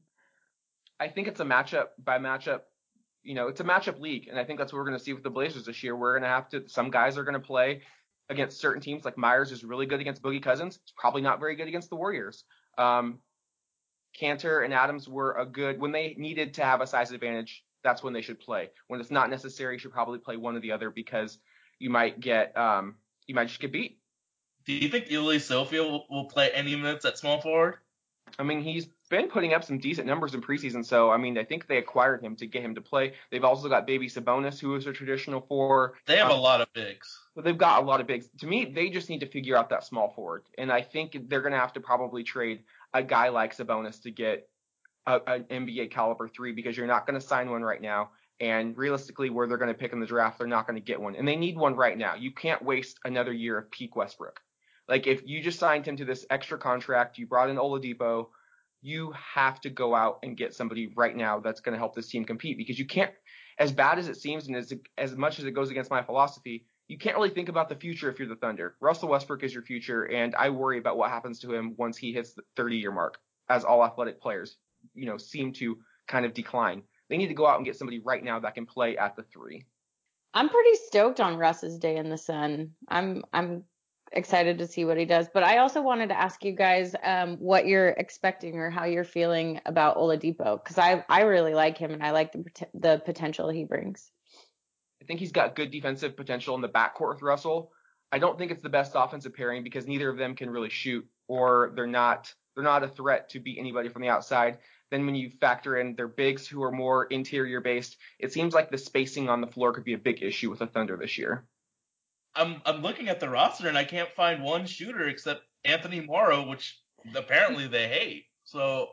I think it's a matchup by matchup. You know, it's a matchup league, and I think that's what we're going to see with the Blazers this year. We're going to have to. Some guys are going to play against certain teams. Like Myers is really good against Boogie Cousins. It's probably not very good against the Warriors. Um, Cantor and Adams were a good when they needed to have a size advantage. That's when they should play. When it's not necessary, you should probably play one or the other because you might get um, you might just get beat. Do you think Uli Sofia will, will play any minutes at small forward? I mean, he's been putting up some decent numbers in preseason, so I mean, I think they acquired him to get him to play. They've also got Baby Sabonis, who is a traditional four. They have um, a lot of bigs. But they've got a lot of bigs. To me, they just need to figure out that small forward, and I think they're going to have to probably trade a guy like Sabonis to get a, an N B A caliber three because you're not going to sign one right now. And realistically, where they're going to pick in the draft, they're not going to get one, and they need one right now. You can't waste another year of peak Westbrook. Like if you just signed him to this extra contract, you brought in Oladipo, you have to go out and get somebody right now that's going to help this team compete because you can't, as bad as it seems and as as much as it goes against my philosophy, you can't really think about the future if you're the Thunder. Russell Westbrook is your future, and I worry about what happens to him once he hits the thirty-year mark, as all athletic players, you know, seem to kind of decline. They need to go out and get somebody right now that can play at the three. I'm pretty stoked on Russ's day in the sun. I'm I'm excited to see what he does. But I also wanted to ask you guys um, what you're expecting or how you're feeling about Oladipo because I I really like him and I like the the potential he brings. I think he's got good defensive potential in the backcourt with Russell. I don't think it's the best offensive pairing because neither of them can really shoot or they're not they're not a threat to beat anybody from the outside. Then when you factor in their bigs who are more interior based, it seems like the spacing on the floor could be a big issue with the Thunder this year. I'm I'm looking at the roster and I can't find one shooter except Anthony Morrow, which apparently they hate. So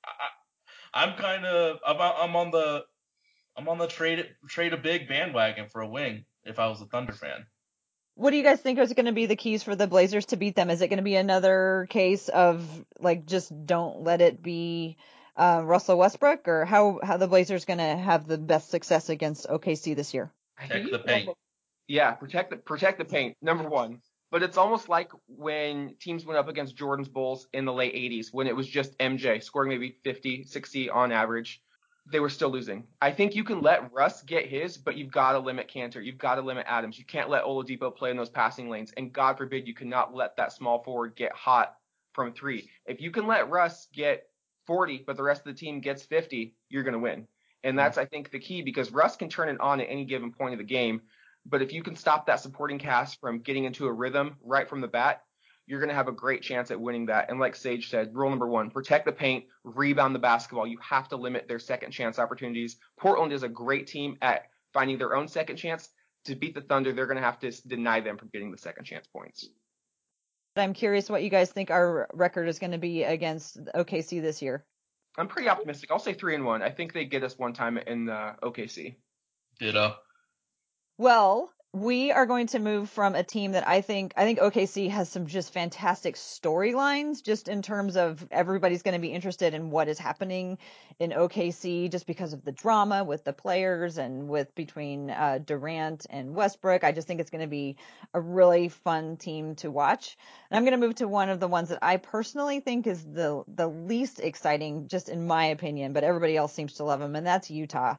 I, I'm kind of I'm, I'm on the I'm on the trade trade a big bandwagon for a wing if I was a Thunder fan. What do you guys think is going to be the keys for the Blazers to beat them? Is it going to be another case of like just don't let it be uh, Russell Westbrook, or how how the Blazers going to have the best success against O K C this year? I Protect think the you paint. almost, yeah, protect the protect the paint, number one. But it's almost like when teams went up against Jordan's Bulls in the late eighties when it was just M J scoring maybe fifty, sixty on average. They were still losing. I think you can let Russ get his, but you've got to limit Cantor. You've got to limit Adams. You can't let Oladipo play in those passing lanes. And God forbid you cannot let that small forward get hot from three. If you can let Russ get forty, but the rest of the team gets fifty, you're going to win. And that's, I think, the key because Russ can turn it on at any given point of the game. But if you can stop that supporting cast from getting into a rhythm right from the bat, you're going to have a great chance at winning that. And like Sage said, rule number one, protect the paint, rebound the basketball. You have to limit their second chance opportunities. Portland is a great team at finding their own second chance. To beat the Thunder, they're going to have to deny them from getting the second chance points. I'm curious what you guys think our record is going to be against O K C this year. I'm pretty optimistic. I'll say three and one. I think they get us one time in the O K C. Ditto. Well, we are going to move from a team that I think I think O K C has some just fantastic storylines just in terms of everybody's going to be interested in what is happening in O K C just because of the drama with the players and with between uh, Durant and Westbrook. I just think it's going to be a really fun team to watch. And I'm going to move to one of the ones that I personally think is the the least exciting just in my opinion, but everybody else seems to love them, and that's Utah.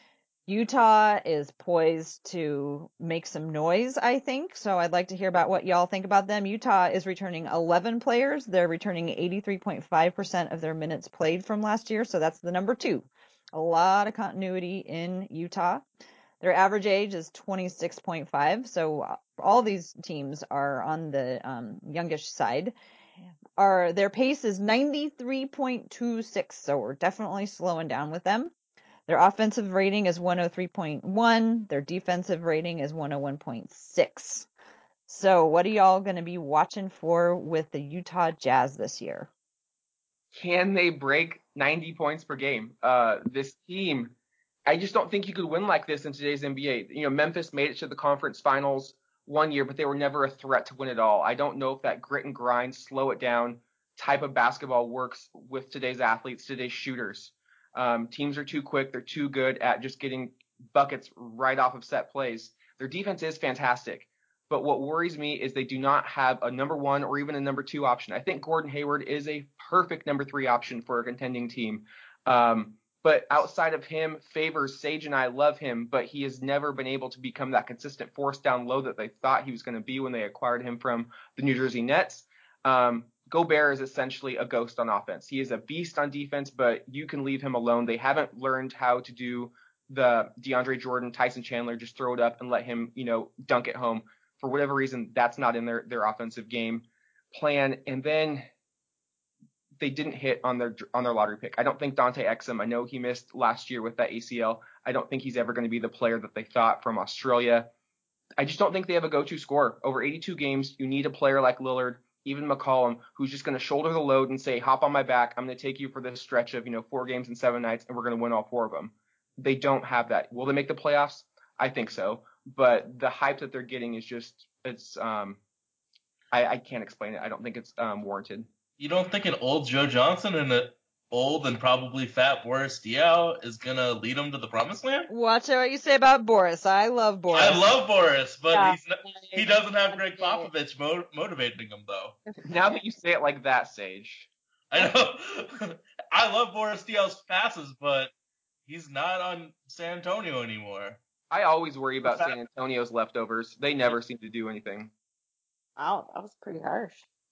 Utah is poised to make some noise, I think. So I'd like to hear about what y'all think about them. Utah is returning eleven players. They're returning eighty-three point five percent of their minutes played from last year. So that's the number two. A lot of continuity in Utah. Their average age is twenty-six point five. So all these teams are on the um, youngish side. Our, their pace is ninety-three point two six. So we're definitely slowing down with them. Their offensive rating is one oh three point one. Their defensive rating is one oh one point six. So what are y'all going to be watching for with the Utah Jazz this year? Can they break ninety points per game? Uh, this team, I just don't think you could win like this in today's N B A. You know, Memphis made it to the conference finals one year, but they were never a threat to win it all. I don't know if that grit and grind, slow it down type of basketball works with today's athletes, today's shooters. Um, teams are too quick. They're too good at just getting buckets right off of set plays. Their defense is fantastic. But what worries me is they do not have a number one or even a number two option. I think Gordon Hayward is a perfect number three option for a contending team. Um, but outside of him, Favors, Sage and I love him, but he has never been able to become that consistent force down low that they thought he was going to be when they acquired him from the New Jersey Nets. Um, Gobert is essentially a ghost on offense. He is a beast on defense, but you can leave him alone. They haven't learned how to do the DeAndre Jordan, Tyson Chandler, just throw it up and let him, you know, dunk it home. For whatever reason, that's not in their, their offensive game plan. And then they didn't hit on their on their lottery pick. I don't think Dante Exum, I know he missed last year with that A C L. I don't think he's ever going to be the player that they thought from Australia. I just don't think they have a go-to scorer. Over eighty-two games, you need a player like Lillard, even McCollum, who's just going to shoulder the load and say, hop on my back. I'm going to take you for this stretch of, you know, four games and seven nights, and we're going to win all four of them. They don't have that. Will they make the playoffs? I think so. But the hype that they're getting is just, it's, um, I, I can't explain it. I don't think it's um, warranted. You don't think an old Joe Johnson and an old and probably fat Boris Diaw is going to lead them to the promised land? Watch out what you say about Boris. I love Boris. I love Boris, but Yeah. he's not, he doesn't have Greg Popovich mo- motivating him, though. Now that you say it like that, Sage. I know. I love Boris Diaw's passes, but he's not on San Antonio anymore. I always worry about San Antonio's leftovers. They never seem to do anything. Wow, that was pretty harsh.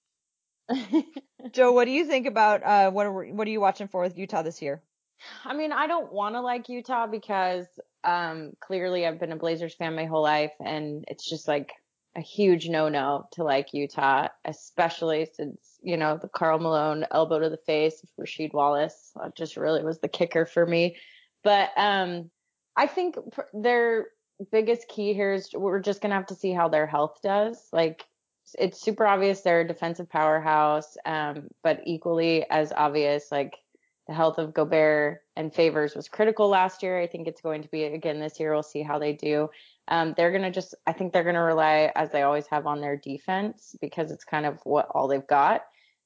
Joe, what do you think about uh, what are what are you watching for with Utah this year? I mean, I don't want to like Utah because um, clearly I've been a Blazers fan my whole life, and it's just like a huge no-no to like Utah, especially since, you know, the Karl Malone elbow to the face of Rasheed Wallace. That just really was the kicker for me. But um, I think their biggest key here is we're just going to have to see how their health does. Like, it's super obvious they're a defensive powerhouse, um, but equally as obvious, like, the health of Gobert and Favors was critical last year. I think it's going to be again this year. We'll see how they do. Um, they're going to just, I think they're going to rely, as they always have, on their defense because it's kind of what all they've got.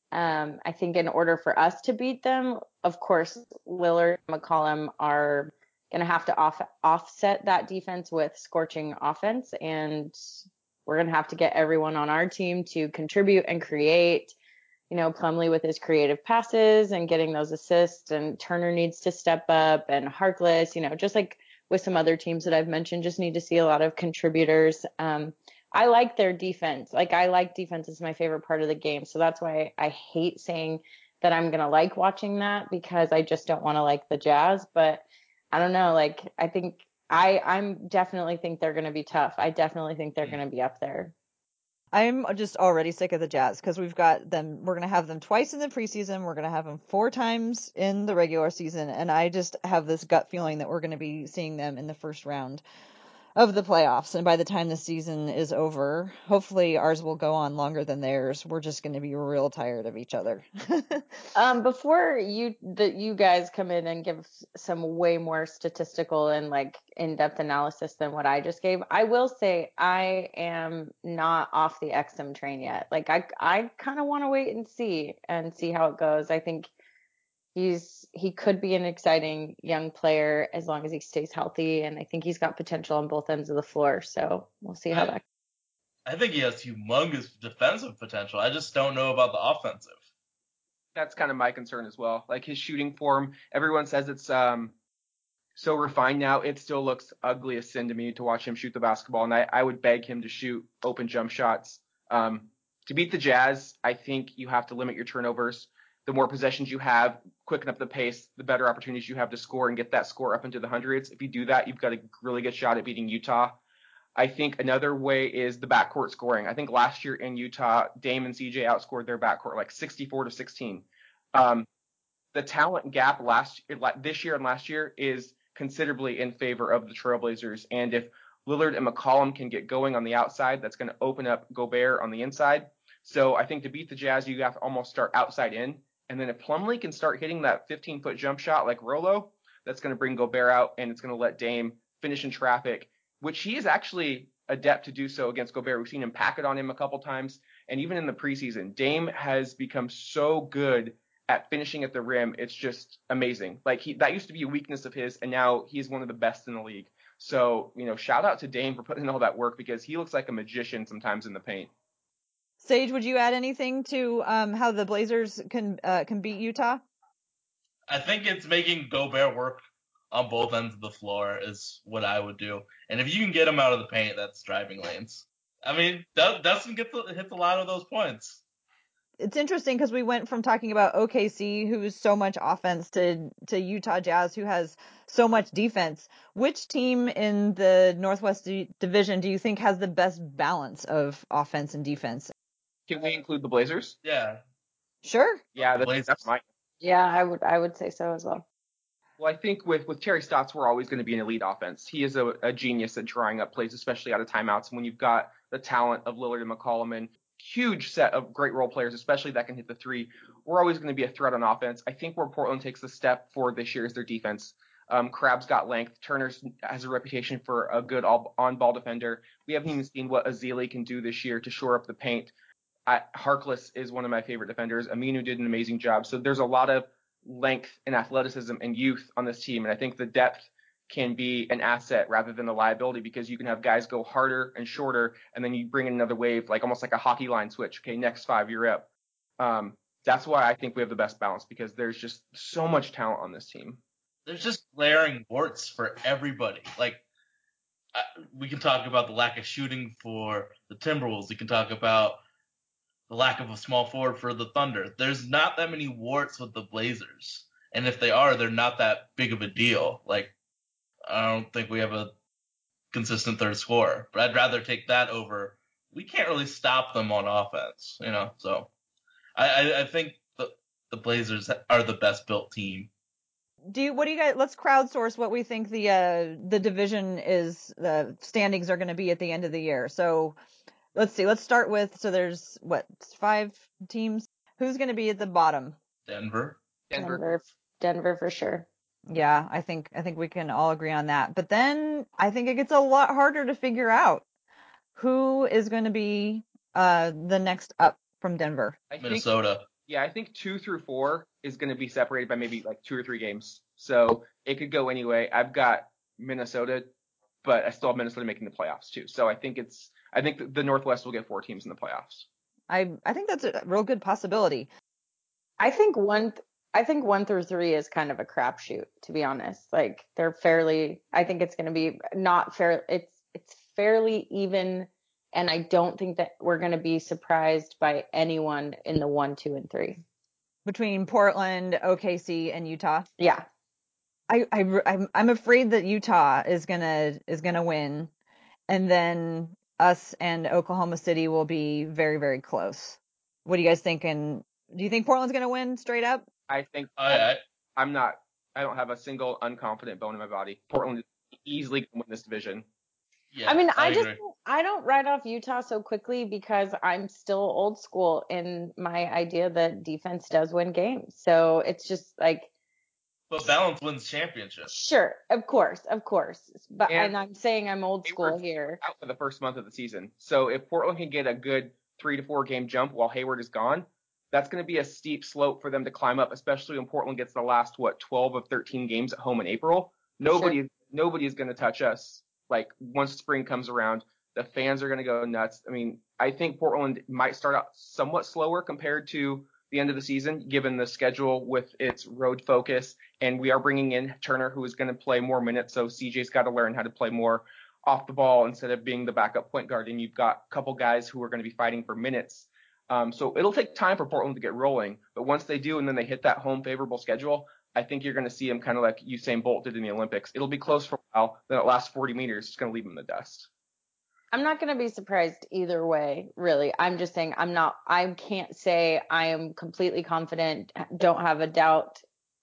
Um, I think in order for us to beat them, of course, Lillard and McCollum are going to have to off, offset that defense with scorching offense. And we're going to have to get everyone on our team to contribute and create. You know, Plumlee with his creative passes and getting those assists, and Turner needs to step up, and Harkless, you know, just like with some other teams that I've mentioned, just need to see a lot of contributors. Um, I like their defense. Like, I like defense is my favorite part of the game. So that's why I hate saying that I'm going to like watching that, because I just don't want to like the Jazz. But I don't know. Like, I think I, I'm definitely think they're going to be tough. I definitely think they're going to be up there. I'm just already sick of the Jazz because we've got them. We're going to have them twice in the preseason. We're going to have them four times in the regular season. And I just have this gut feeling that we're going to be seeing them in the first round of the playoffs. And by the time the season is over, hopefully ours will go on longer than theirs. We're just going to be real tired of each other. um, before you, that you guys come in and give some way more statistical and like in-depth analysis than what I just gave, I will say I am not off the Exum train yet. Like, I, I kind of want to wait and see and see how it goes. I think he's, he could be an exciting young player as long as he stays healthy. And I think he's got potential on both ends of the floor. So we'll see how I, that. I think he has humongous defensive potential. I just don't know about the offensive. That's kind of my concern as well. Like, his shooting form, everyone says it's um so refined now. It still looks ugly as sin to me to watch him shoot the basketball, and I, I would beg him to shoot open jump shots. Um, to beat the Jazz, I think you have to limit your turnovers. The more possessions you have, quicken up the pace, the better opportunities you have to score and get that score up into the hundreds. If you do that, you've got a really good shot at beating Utah. I think another way is the backcourt scoring. I think last year in Utah, Dame and C J outscored their backcourt like sixty-four to sixteen. Um, the talent gap last this year and last year is considerably in favor of the Trailblazers. And if Lillard and McCollum can get going on the outside, that's going to open up Gobert on the inside. So I think to beat the Jazz, you have to almost start outside in. And then if Plumlee can start hitting that fifteen-foot jump shot like Rolo, that's going to bring Gobert out, and it's going to let Dame finish in traffic, which he is actually adept to do so against Gobert. We've seen him pack it on him a couple times. And even in the preseason, Dame has become so good at finishing at the rim. It's just amazing. Like he, that used to be a weakness of his, and now he's one of the best in the league. So, you know, shout out to Dame for putting in all that work, because he looks like a magician sometimes in the paint. Sage, would you add anything to um, how the Blazers can uh, can beat Utah? I think it's making Gobert work on both ends of the floor is what I would do. And if you can get him out of the paint, that's driving lanes. I mean, Dustin gets hits a lot of those points. It's interesting because we went from talking about O K C, who's so much offense, to to Utah Jazz, who has so much defense. Which team in the Northwest D- Division do you think has the best balance of offense and defense? Can we include the Blazers? Yeah. Sure. Yeah, The that's, Blazers. that's mine. Yeah, I would I would say so as well. Well, I think with, with Terry Stotts, we're always going to be an elite offense. He is a, a genius at drawing up plays, especially out of timeouts. And when you've got the talent of Lillard and McCollum and huge set of great role players, especially that can hit the three, we're always going to be a threat on offense. I think where Portland takes the step forward this year is their defense. Um, Crabbe's got length. Turner has a reputation for a good all, on-ball defender. We haven't even seen what Azili can do this year to shore up the paint. I, Harkless is one of my favorite defenders. Aminu did an amazing job. So there's a lot of length and athleticism and youth on this team. And I think the depth can be an asset rather than a liability, because you can have guys go harder and shorter, and then you bring in another wave, like almost like a hockey line switch. Okay, next five, you're up. Um, that's why I think we have the best balance, because there's just so much talent on this team. There's just glaring warts for everybody. Like, uh, we can talk about the lack of shooting for the Timberwolves. We can talk about the lack of a small forward for the Thunder. There's not that many warts with the Blazers. And if they are, they're not that big of a deal. Like, I don't think we have a consistent third scorer. But I'd rather take that over. We can't really stop them on offense, you know? So I, I, I think the, the Blazers are the best built team. Do you, what do you guys, let's crowdsource what we think the uh, the division is, the standings are going to be at the end of the year. So let's see, let's start with, so there's what, five teams? Who's going to be at the bottom? Denver. Denver. Denver, Denver for sure. Yeah, I think I think we can all agree on that. But then I think it gets a lot harder to figure out who is going to be uh, the next up from Denver. I think, Minnesota. yeah, I think two through four is going to be separated by maybe like two or three games. So it could go anyway. I've got Minnesota, but I still have Minnesota making the playoffs too. So I think it's, I think the Northwest will get four teams in the playoffs. I I think that's a real good possibility. I think one th- I think one through three is kind of a crapshoot, to be honest. Like they're fairly, I think it's going to be not fair. It's it's fairly even, and I don't think that we're going to be surprised by anyone in the one, two, and three. Between Portland, O K C, and Utah. Yeah. I, I I'm I'm afraid that Utah is gonna is gonna win, and then us and Oklahoma City will be very very close. What do you guys think? And do you think Portland's gonna win straight up? I think I, I, I'm not, I don't have a single unconfident bone in my body. Portland easily can win this division. yeah, I mean, I, I just agree. I don't write off Utah so quickly because I'm still old school in my idea that defense does win games. So it's just like, But balance wins championships. sure, of course, of course. But And and I'm saying I'm old school Hayward's here. out for the first month of the season. So if Portland can get a good three to four game jump while Hayward is gone, that's going to be a steep slope for them to climb up, especially when Portland gets the last, what, twelve of thirteen games at home in April. Nobody, Sure. nobody is going to touch us. Like once spring comes around, the fans are going to go nuts. I mean, I think Portland might start out somewhat slower compared to the end of the season, given the schedule with its road focus. And we are bringing in Turner, who is going to play more minutes. So C J's got to learn how to play more off the ball instead of being the backup point guard. And you've got a couple guys who are going to be fighting for minutes. Um, so it'll take time for Portland to get rolling. But once they do, and then they hit that home favorable schedule, I think you're going to see them kind of like Usain Bolt did in the Olympics. It'll be close for a while. Then at last forty meters, it's going to leave them in the dust. I'm not going to be surprised either way, really. I'm just saying I'm not, I can't say I am completely confident, don't have a doubt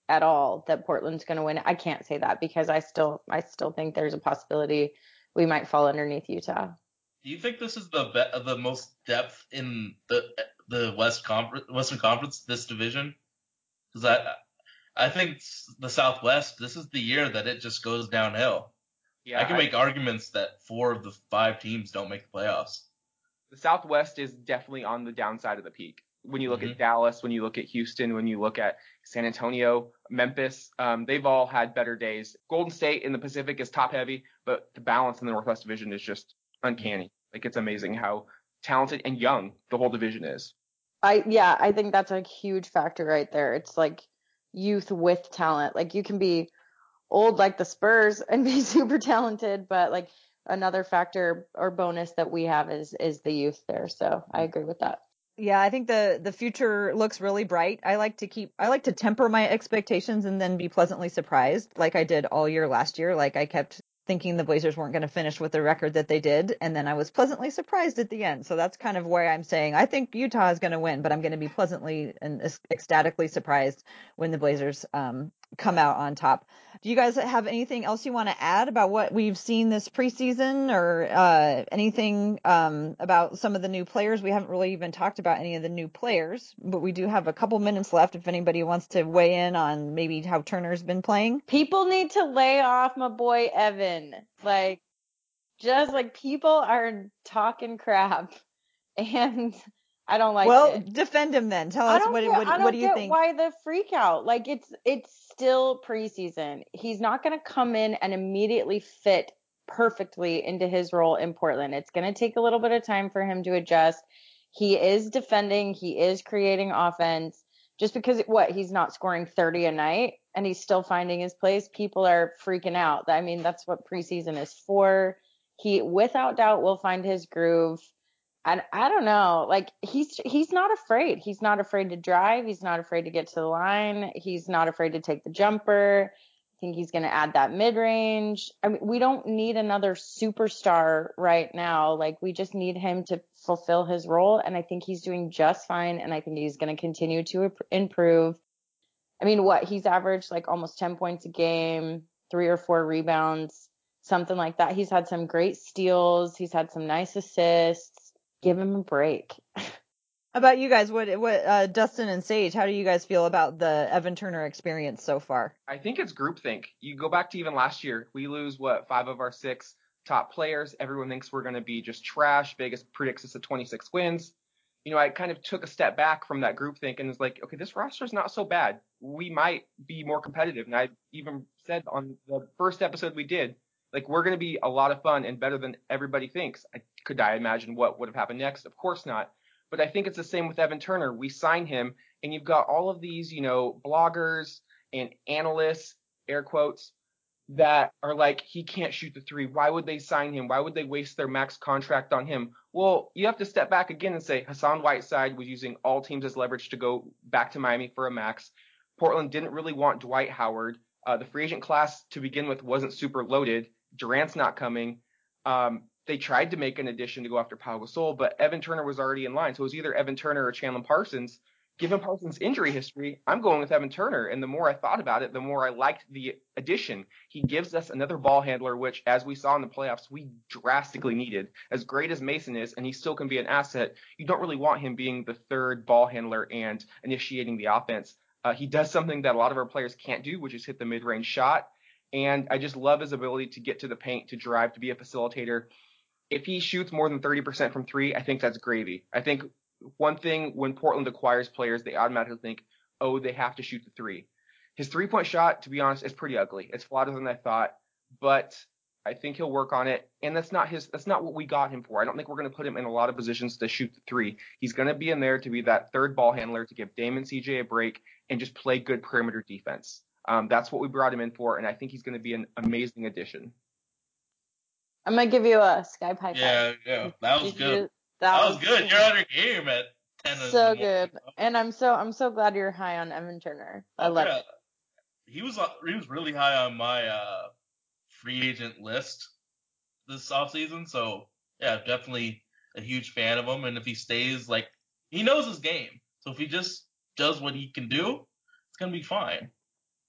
at all that Portland's going to win. I can't say that because I still I still think there's a possibility we might fall underneath Utah. Do you think this is the be- the most depth in the the West Conference, Western Conference, this division? Because I I think the Southwest, this is the year that it just goes downhill. Yeah, I can I- make arguments that four of the five teams don't make the playoffs. the Southwest is definitely on the downside of the peak. When you look Mhm. at Dallas, when you look at Houston, when you look at San Antonio, Memphis, um, they've all had better days. Golden State in the Pacific is top heavy, but the balance in the Northwest Division is just uncanny. Like, it's amazing how talented and young the whole division is. I yeah, I think that's a huge factor right there. It's like youth with talent. Like you can be old like the Spurs and be super talented, but like another factor or bonus that we have is is the youth there. So I agree with that. Yeah, I think the the future looks really bright. I like to keep I like to temper my expectations and then be pleasantly surprised, like I did all year last year. Like I kept thinking the Blazers weren't going to finish with the record that they did, and then I was pleasantly surprised at the end. So that's kind of where I'm saying I think Utah is going to win, but I'm going to be pleasantly and ecstatically surprised when the Blazers um, come out on top. Do you guys have anything else you want to add about what we've seen this preseason, or uh, anything um, about some of the new players? We haven't really even talked about any of the new players, but we do have a couple minutes left if anybody wants to weigh in on maybe how Turner's been playing. People need to lay off my boy Evan. Like just like people are talking crap and I don't like Well, it. defend him then. Tell I us don't what get, what I what do don't you get think? why the freak out. Like it's it's still preseason. He's not going to come in and immediately fit perfectly into his role in Portland. It's going to take a little bit of time for him to adjust. He is defending, he is creating offense. Just because what, he's not scoring thirty a night and he's still finding his place, people are freaking out. I mean, that's what preseason is for. He without doubt will find his groove. And I don't know, like he's he's not afraid. He's not afraid to drive. He's not afraid to get to the line. He's not afraid to take the jumper. I think he's going to add that mid range. I mean, we don't need another superstar right now. Like we just need him to fulfill his role. And I think he's doing just fine. And I think he's going to continue to improve. I mean, what he's averaged like almost ten points a game, three or four rebounds, something like that. He's had some great steals. He's had some nice assists. Give him a break. How about you guys? What what uh, Dustin and Sage? How do you guys feel about the Evan Turner experience so far? I think it's groupthink. You go back to even last year, we lose what five of our six top players. Everyone thinks we're going to be just trash. Vegas predicts us at twenty-six wins. You know, I kind of took a step back from that groupthink and was like, okay, this roster's not so bad. We might be more competitive. And I even said on the first episode we did, like, we're going to be a lot of fun and better than everybody thinks. I, could I imagine what would have happened next? Of course not. But I think it's the same with Evan Turner. We sign him, and you've got all of these, you know, bloggers and analysts, air quotes, that are like, he can't shoot the three. Why would they sign him? Why would they waste their max contract on him? Well, you have to step back again and say Hassan Whiteside was using all teams as leverage to go back to Miami for a max. Portland didn't really want Dwight Howard. Uh, the free agent class to begin with wasn't super loaded. Durant's not coming. Um, they tried to make an addition to go after Pau Gasol, but Evan Turner was already in line. So it was either Evan Turner or Chandler Parsons. Given Parsons' injury history, I'm going with Evan Turner. And the more I thought about it, the more I liked the addition. He gives us another ball handler, which, as we saw in the playoffs, we drastically needed. As great as Mason is, and he still can be an asset, you don't really want him being the third ball handler and initiating the offense. Uh, he does something that a lot of our players can't do, which is hit the mid-range shot. And I just love his ability to get to the paint, to drive, to be a facilitator. If he shoots more than thirty percent from three, I think that's gravy. I think one thing when Portland acquires players, they automatically think, oh, they have to shoot the three. His three-point shot, to be honest, is pretty ugly. It's flatter than I thought, but I think he'll work on it. And that's not his. That's not what we got him for. I don't think we're going to put him in a lot of positions to shoot the three. He's going to be in there to be that third ball handler, to give Dame and C J a break and just play good perimeter defense. Um, that's what we brought him in for, and I think he's going to be an amazing addition. I'm gonna give you a Skype high five. Yeah, yeah, that was Did you good. do- That was good. You're on your game at ten in the so morning. good, and I'm so I'm so glad you're high on Evan Turner. I Oh, love yeah. it. He was uh, he was really high on my uh, free agent list this offseason. So yeah, definitely a huge fan of him. And if he stays, like, he knows his game. So if he just does what he can do, it's gonna be fine.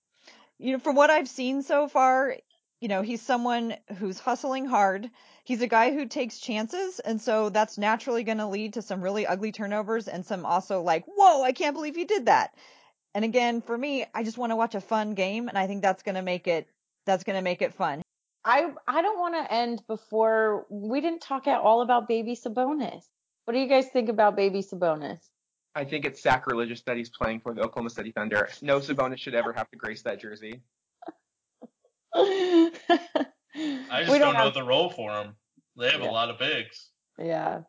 you know, from what I've seen so far, you know, he's someone who's hustling hard. He's a guy who takes chances, and so that's naturally going to lead to some really ugly turnovers and some also like, whoa, I can't believe you did that. And again, for me, I just want to watch a fun game, and I think that's going to make it that's going to make it fun. I I don't want to end before we didn't talk at all about Baby Sabonis. What do you guys think about Baby Sabonis? I think it's sacrilegious that he's playing for the Oklahoma City Thunder. No Sabonis should ever have to grace that jersey. I just we don't, don't know have, the role for him. They have yeah. a lot of bigs. Yeah.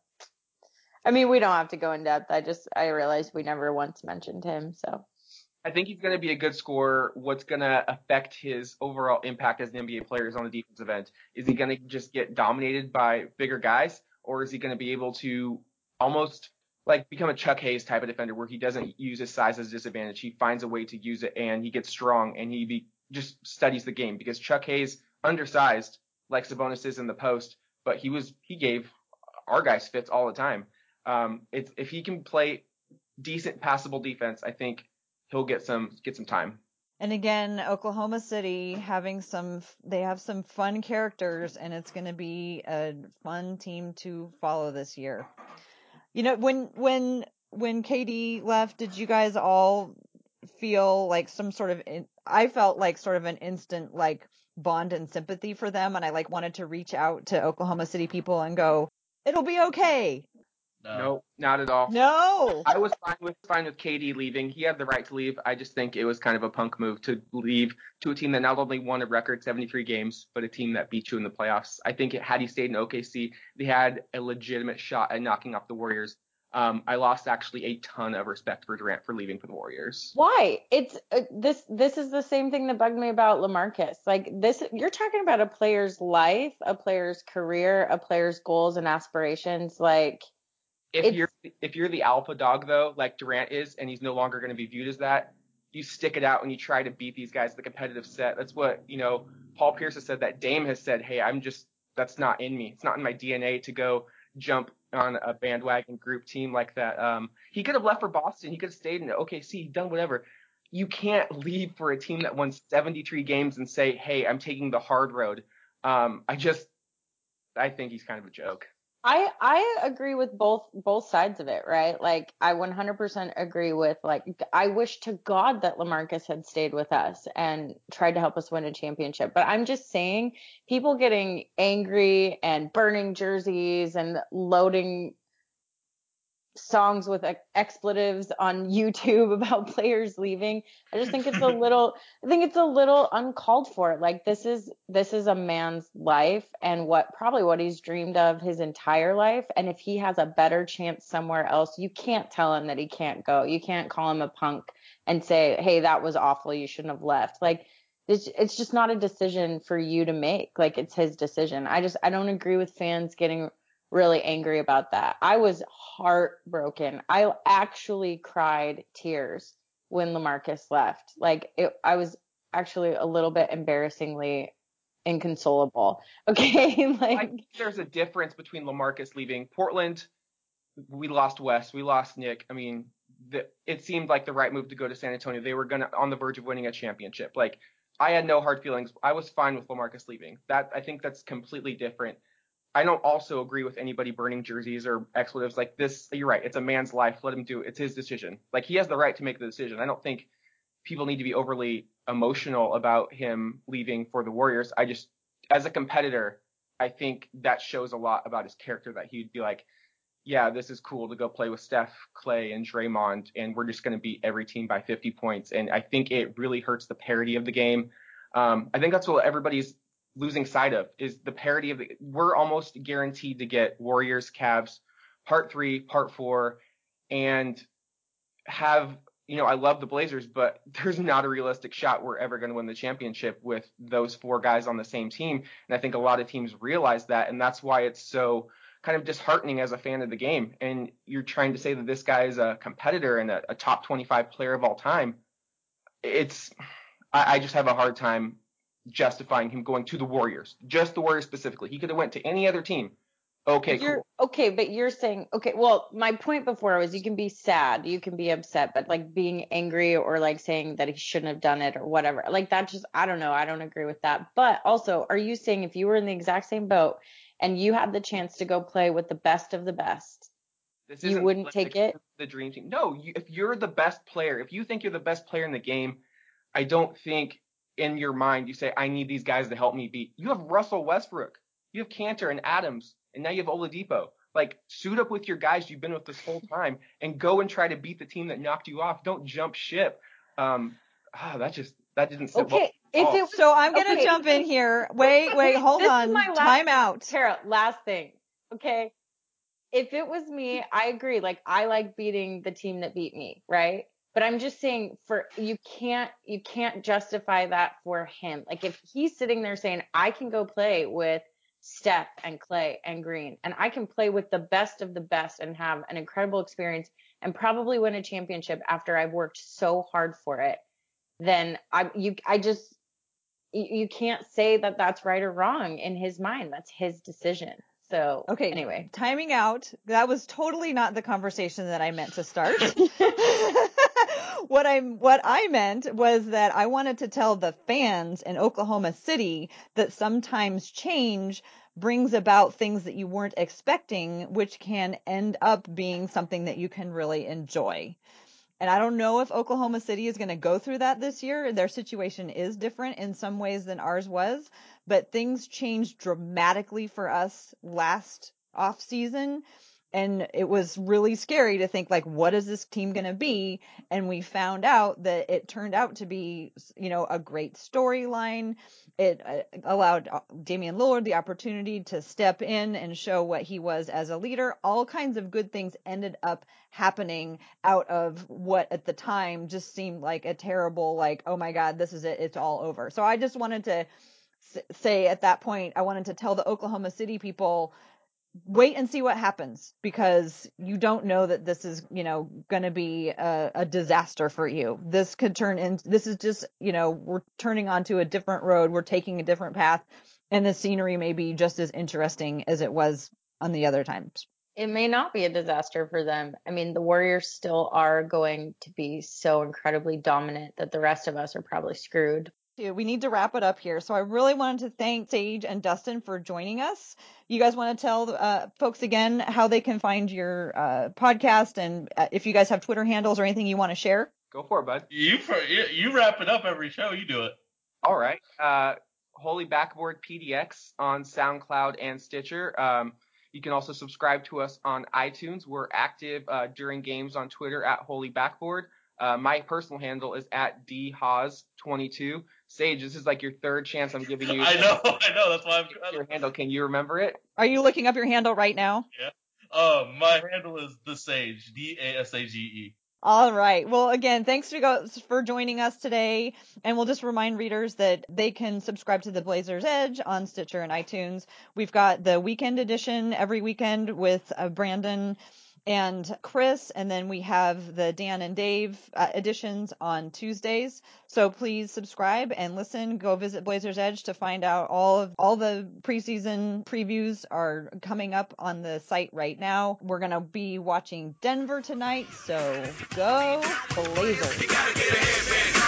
I mean, we don't have to go in depth. I just, I realized we never once mentioned him, so. I think he's going to be a good scorer. What's going to affect his overall impact as an N B A player is on the defensive end. Is he going to just get dominated by bigger guys, or is he going to be able to almost like become a Chuck Hayes type of defender where he doesn't use his size as a disadvantage? He finds a way to use it, and he gets strong, and he be, just studies the game, because Chuck Hayes, undersized like Sabonis is in the post, but he was he gave our guys fits all the time. Um, it's, if he can play decent passable defense, I think he'll get some get some time. And again, Oklahoma City having some, they have some fun characters, and it's going to be a fun team to follow this year. You know, when when when K D left, did you guys all feel like some sort of? I felt like sort of an instant like bond and sympathy for them, and I like wanted to reach out to Oklahoma City people and go, "It'll be okay." No. No, not at all. No. I was fine with fine with K D leaving. He had the right to leave. I just think it was kind of a punk move to leave to a team that not only won a record seventy-three games, but a team that beat you in the playoffs. I think it, had he stayed in O K C, they had a legitimate shot at knocking off the Warriors. Um, I lost actually a ton of respect for Durant for leaving for the Warriors. Why? It's uh, this. This is the same thing that bugged me about LaMarcus. Like this, you're talking about a player's life, a player's career, a player's goals and aspirations. Like, If it's, you're if you're the alpha dog though, like Durant is, and he's no longer going to be viewed as that, you stick it out and you try to beat these guys in the competitive set. That's what, you know, Paul Pierce has said, that Dame has said, hey, I'm just, that's not in me. It's not in my D N A to go jump on a bandwagon group team like that. Um, he could have left for Boston. He could have stayed in O K C, done whatever. You can't leave for a team that won seventy-three games and say, hey, I'm taking the hard road. Um, I just, I think he's kind of a joke. I I agree with both both sides of it, right? Like I one hundred percent agree with, like, I wish to God that LaMarcus had stayed with us and tried to help us win a championship. But I'm just saying, people getting angry and burning jerseys and loading songs with expletives on YouTube about players leaving, I just think it's a little I think it's a little uncalled for. Like this is this is a man's life and what probably what he's dreamed of his entire life, and if he has a better chance somewhere else, you can't tell him that he can't go. You can't call him a punk and say, "Hey, that was awful. You shouldn't have left." Like it's it's just not a decision for you to make. Like it's his decision. I just I don't agree with fans getting really angry about that. I was heartbroken. I actually cried tears when LaMarcus left. Like it, I was actually a little bit embarrassingly inconsolable. Okay, like I think there's a difference between LaMarcus leaving Portland. We lost Wes. We lost Nick. I mean, the, it seemed like the right move to go to San Antonio. They were gonna on the verge of winning a championship. Like I had no hard feelings. I was fine with LaMarcus leaving. That I think that's completely different. I don't also agree with anybody burning jerseys or expletives like this. You're right. It's a man's life. Let him do it. It's his decision. Like he has the right to make the decision. I don't think people need to be overly emotional about him leaving for the Warriors. I just, as a competitor, I think that shows a lot about his character, that he'd be like, yeah, this is cool to go play with Steph, Clay, and Draymond, and we're just going to beat every team by fifty points. And I think it really hurts the parity of the game. Um, I think that's what everybody's losing sight of, is the parity of the, we're almost guaranteed to get Warriors, Cavs, part three, part four, and have, you know, I love the Blazers, but there's not a realistic shot we're ever going to win the championship with those four guys on the same team. And I think a lot of teams realize that, and that's why it's so kind of disheartening as a fan of the game. And you're trying to say that this guy is a competitor and a, a top twenty-five player of all time. It's, I, I just have a hard time justifying him going to the Warriors, just the Warriors specifically. He could have went to any other team. Okay, You're cool. okay, but you're saying okay. Well, my point before was you can be sad, you can be upset, but like being angry or like saying that he shouldn't have done it or whatever, like that just I don't know. I don't agree with that. But also, are you saying if you were in the exact same boat and you had the chance to go play with the best of the best, This you isn't wouldn't like take the, it? the dream team. No, you, if you're the best player, if you think you're the best player in the game, I don't think in your mind you say, I need these guys to help me beat. You have Russell Westbrook, you have Cantor and Adams, and now you have Oladipo. Like, suit up with your guys you've been with this whole time and go and try to beat the team that knocked you off. Don't jump ship. Um, ah, that just that didn't sit well. Okay, if it was, So I'm going to okay, jump in here. Wait, wait, hold this is on. my last Time thing. out. Tara, last thing. Okay. If it was me, I agree. Like I like beating the team that beat me, right? But I'm just saying for you can't you can't justify that for him. Like if he's sitting there saying, I can go play with Steph and Clay and Green, and I can play with the best of the best and have an incredible experience and probably win a championship after I've worked so hard for it, then I you I just you, you can't say that that's right or wrong in his mind. That's his decision. So Okay, anyway, timing out. That was totally not the conversation that I meant to start. what I what I meant was that I wanted to tell the fans in Oklahoma City that sometimes change brings about things that you weren't expecting, which can end up being something that you can really enjoy. And I don't know if Oklahoma City is going to go through that this year. Their situation is different in some ways than ours was, but things changed dramatically for us last off season. And it was really scary to think, like, what is this team going to be? And we found out that it turned out to be, you know, a great storyline. It uh, allowed Damian Lillard the opportunity to step in and show what he was as a leader. All kinds of good things ended up happening out of what at the time just seemed like a terrible, like, oh my God, this is it. It's all over. So I just wanted to say at that point, I wanted to tell the Oklahoma City people, wait and see what happens, because you don't know that this is, you know, going to be a, a disaster for you. This could turn in, this is just, you know, we're turning onto a different road. We're taking a different path, and the scenery may be just as interesting as it was on the other times. it may not be a disaster for them. I mean, the Warriors still are going to be so incredibly dominant that the rest of us are probably screwed. We need to wrap it up here. So I really wanted to thank Sage and Dustin for joining us. You guys want to tell uh, folks again how they can find your uh, podcast, and uh, if you guys have Twitter handles or anything you want to share? Go for it, bud. You for, you, you wrap it up every show. You do it. All right. Uh, Holy Backboard P D X on SoundCloud and Stitcher. Um, you can also subscribe to us on iTunes. We're active uh, during games on Twitter at Holy Backboard. Uh, my personal handle is at d haws twenty-two. Sage, this is like your third chance I'm giving you. I know, I know. That's why I'm trying Your to. handle. Can you remember it? Are you looking up your handle right now? Yeah. Um, my handle is the Sage, D A S A G E. All right. Well, again, thanks to go, for joining us today. And we'll just remind readers that they can subscribe to the Blazers Edge on Stitcher and iTunes. We've got the weekend edition every weekend with uh, Brandon and Chris, and then we have the Dan and Dave uh, editions on Tuesdays. So please subscribe and listen. Go visit Blazers Edge to find out all of all the preseason previews are coming up on the site right now. We're gonna be watching Denver tonight, so go Blazers.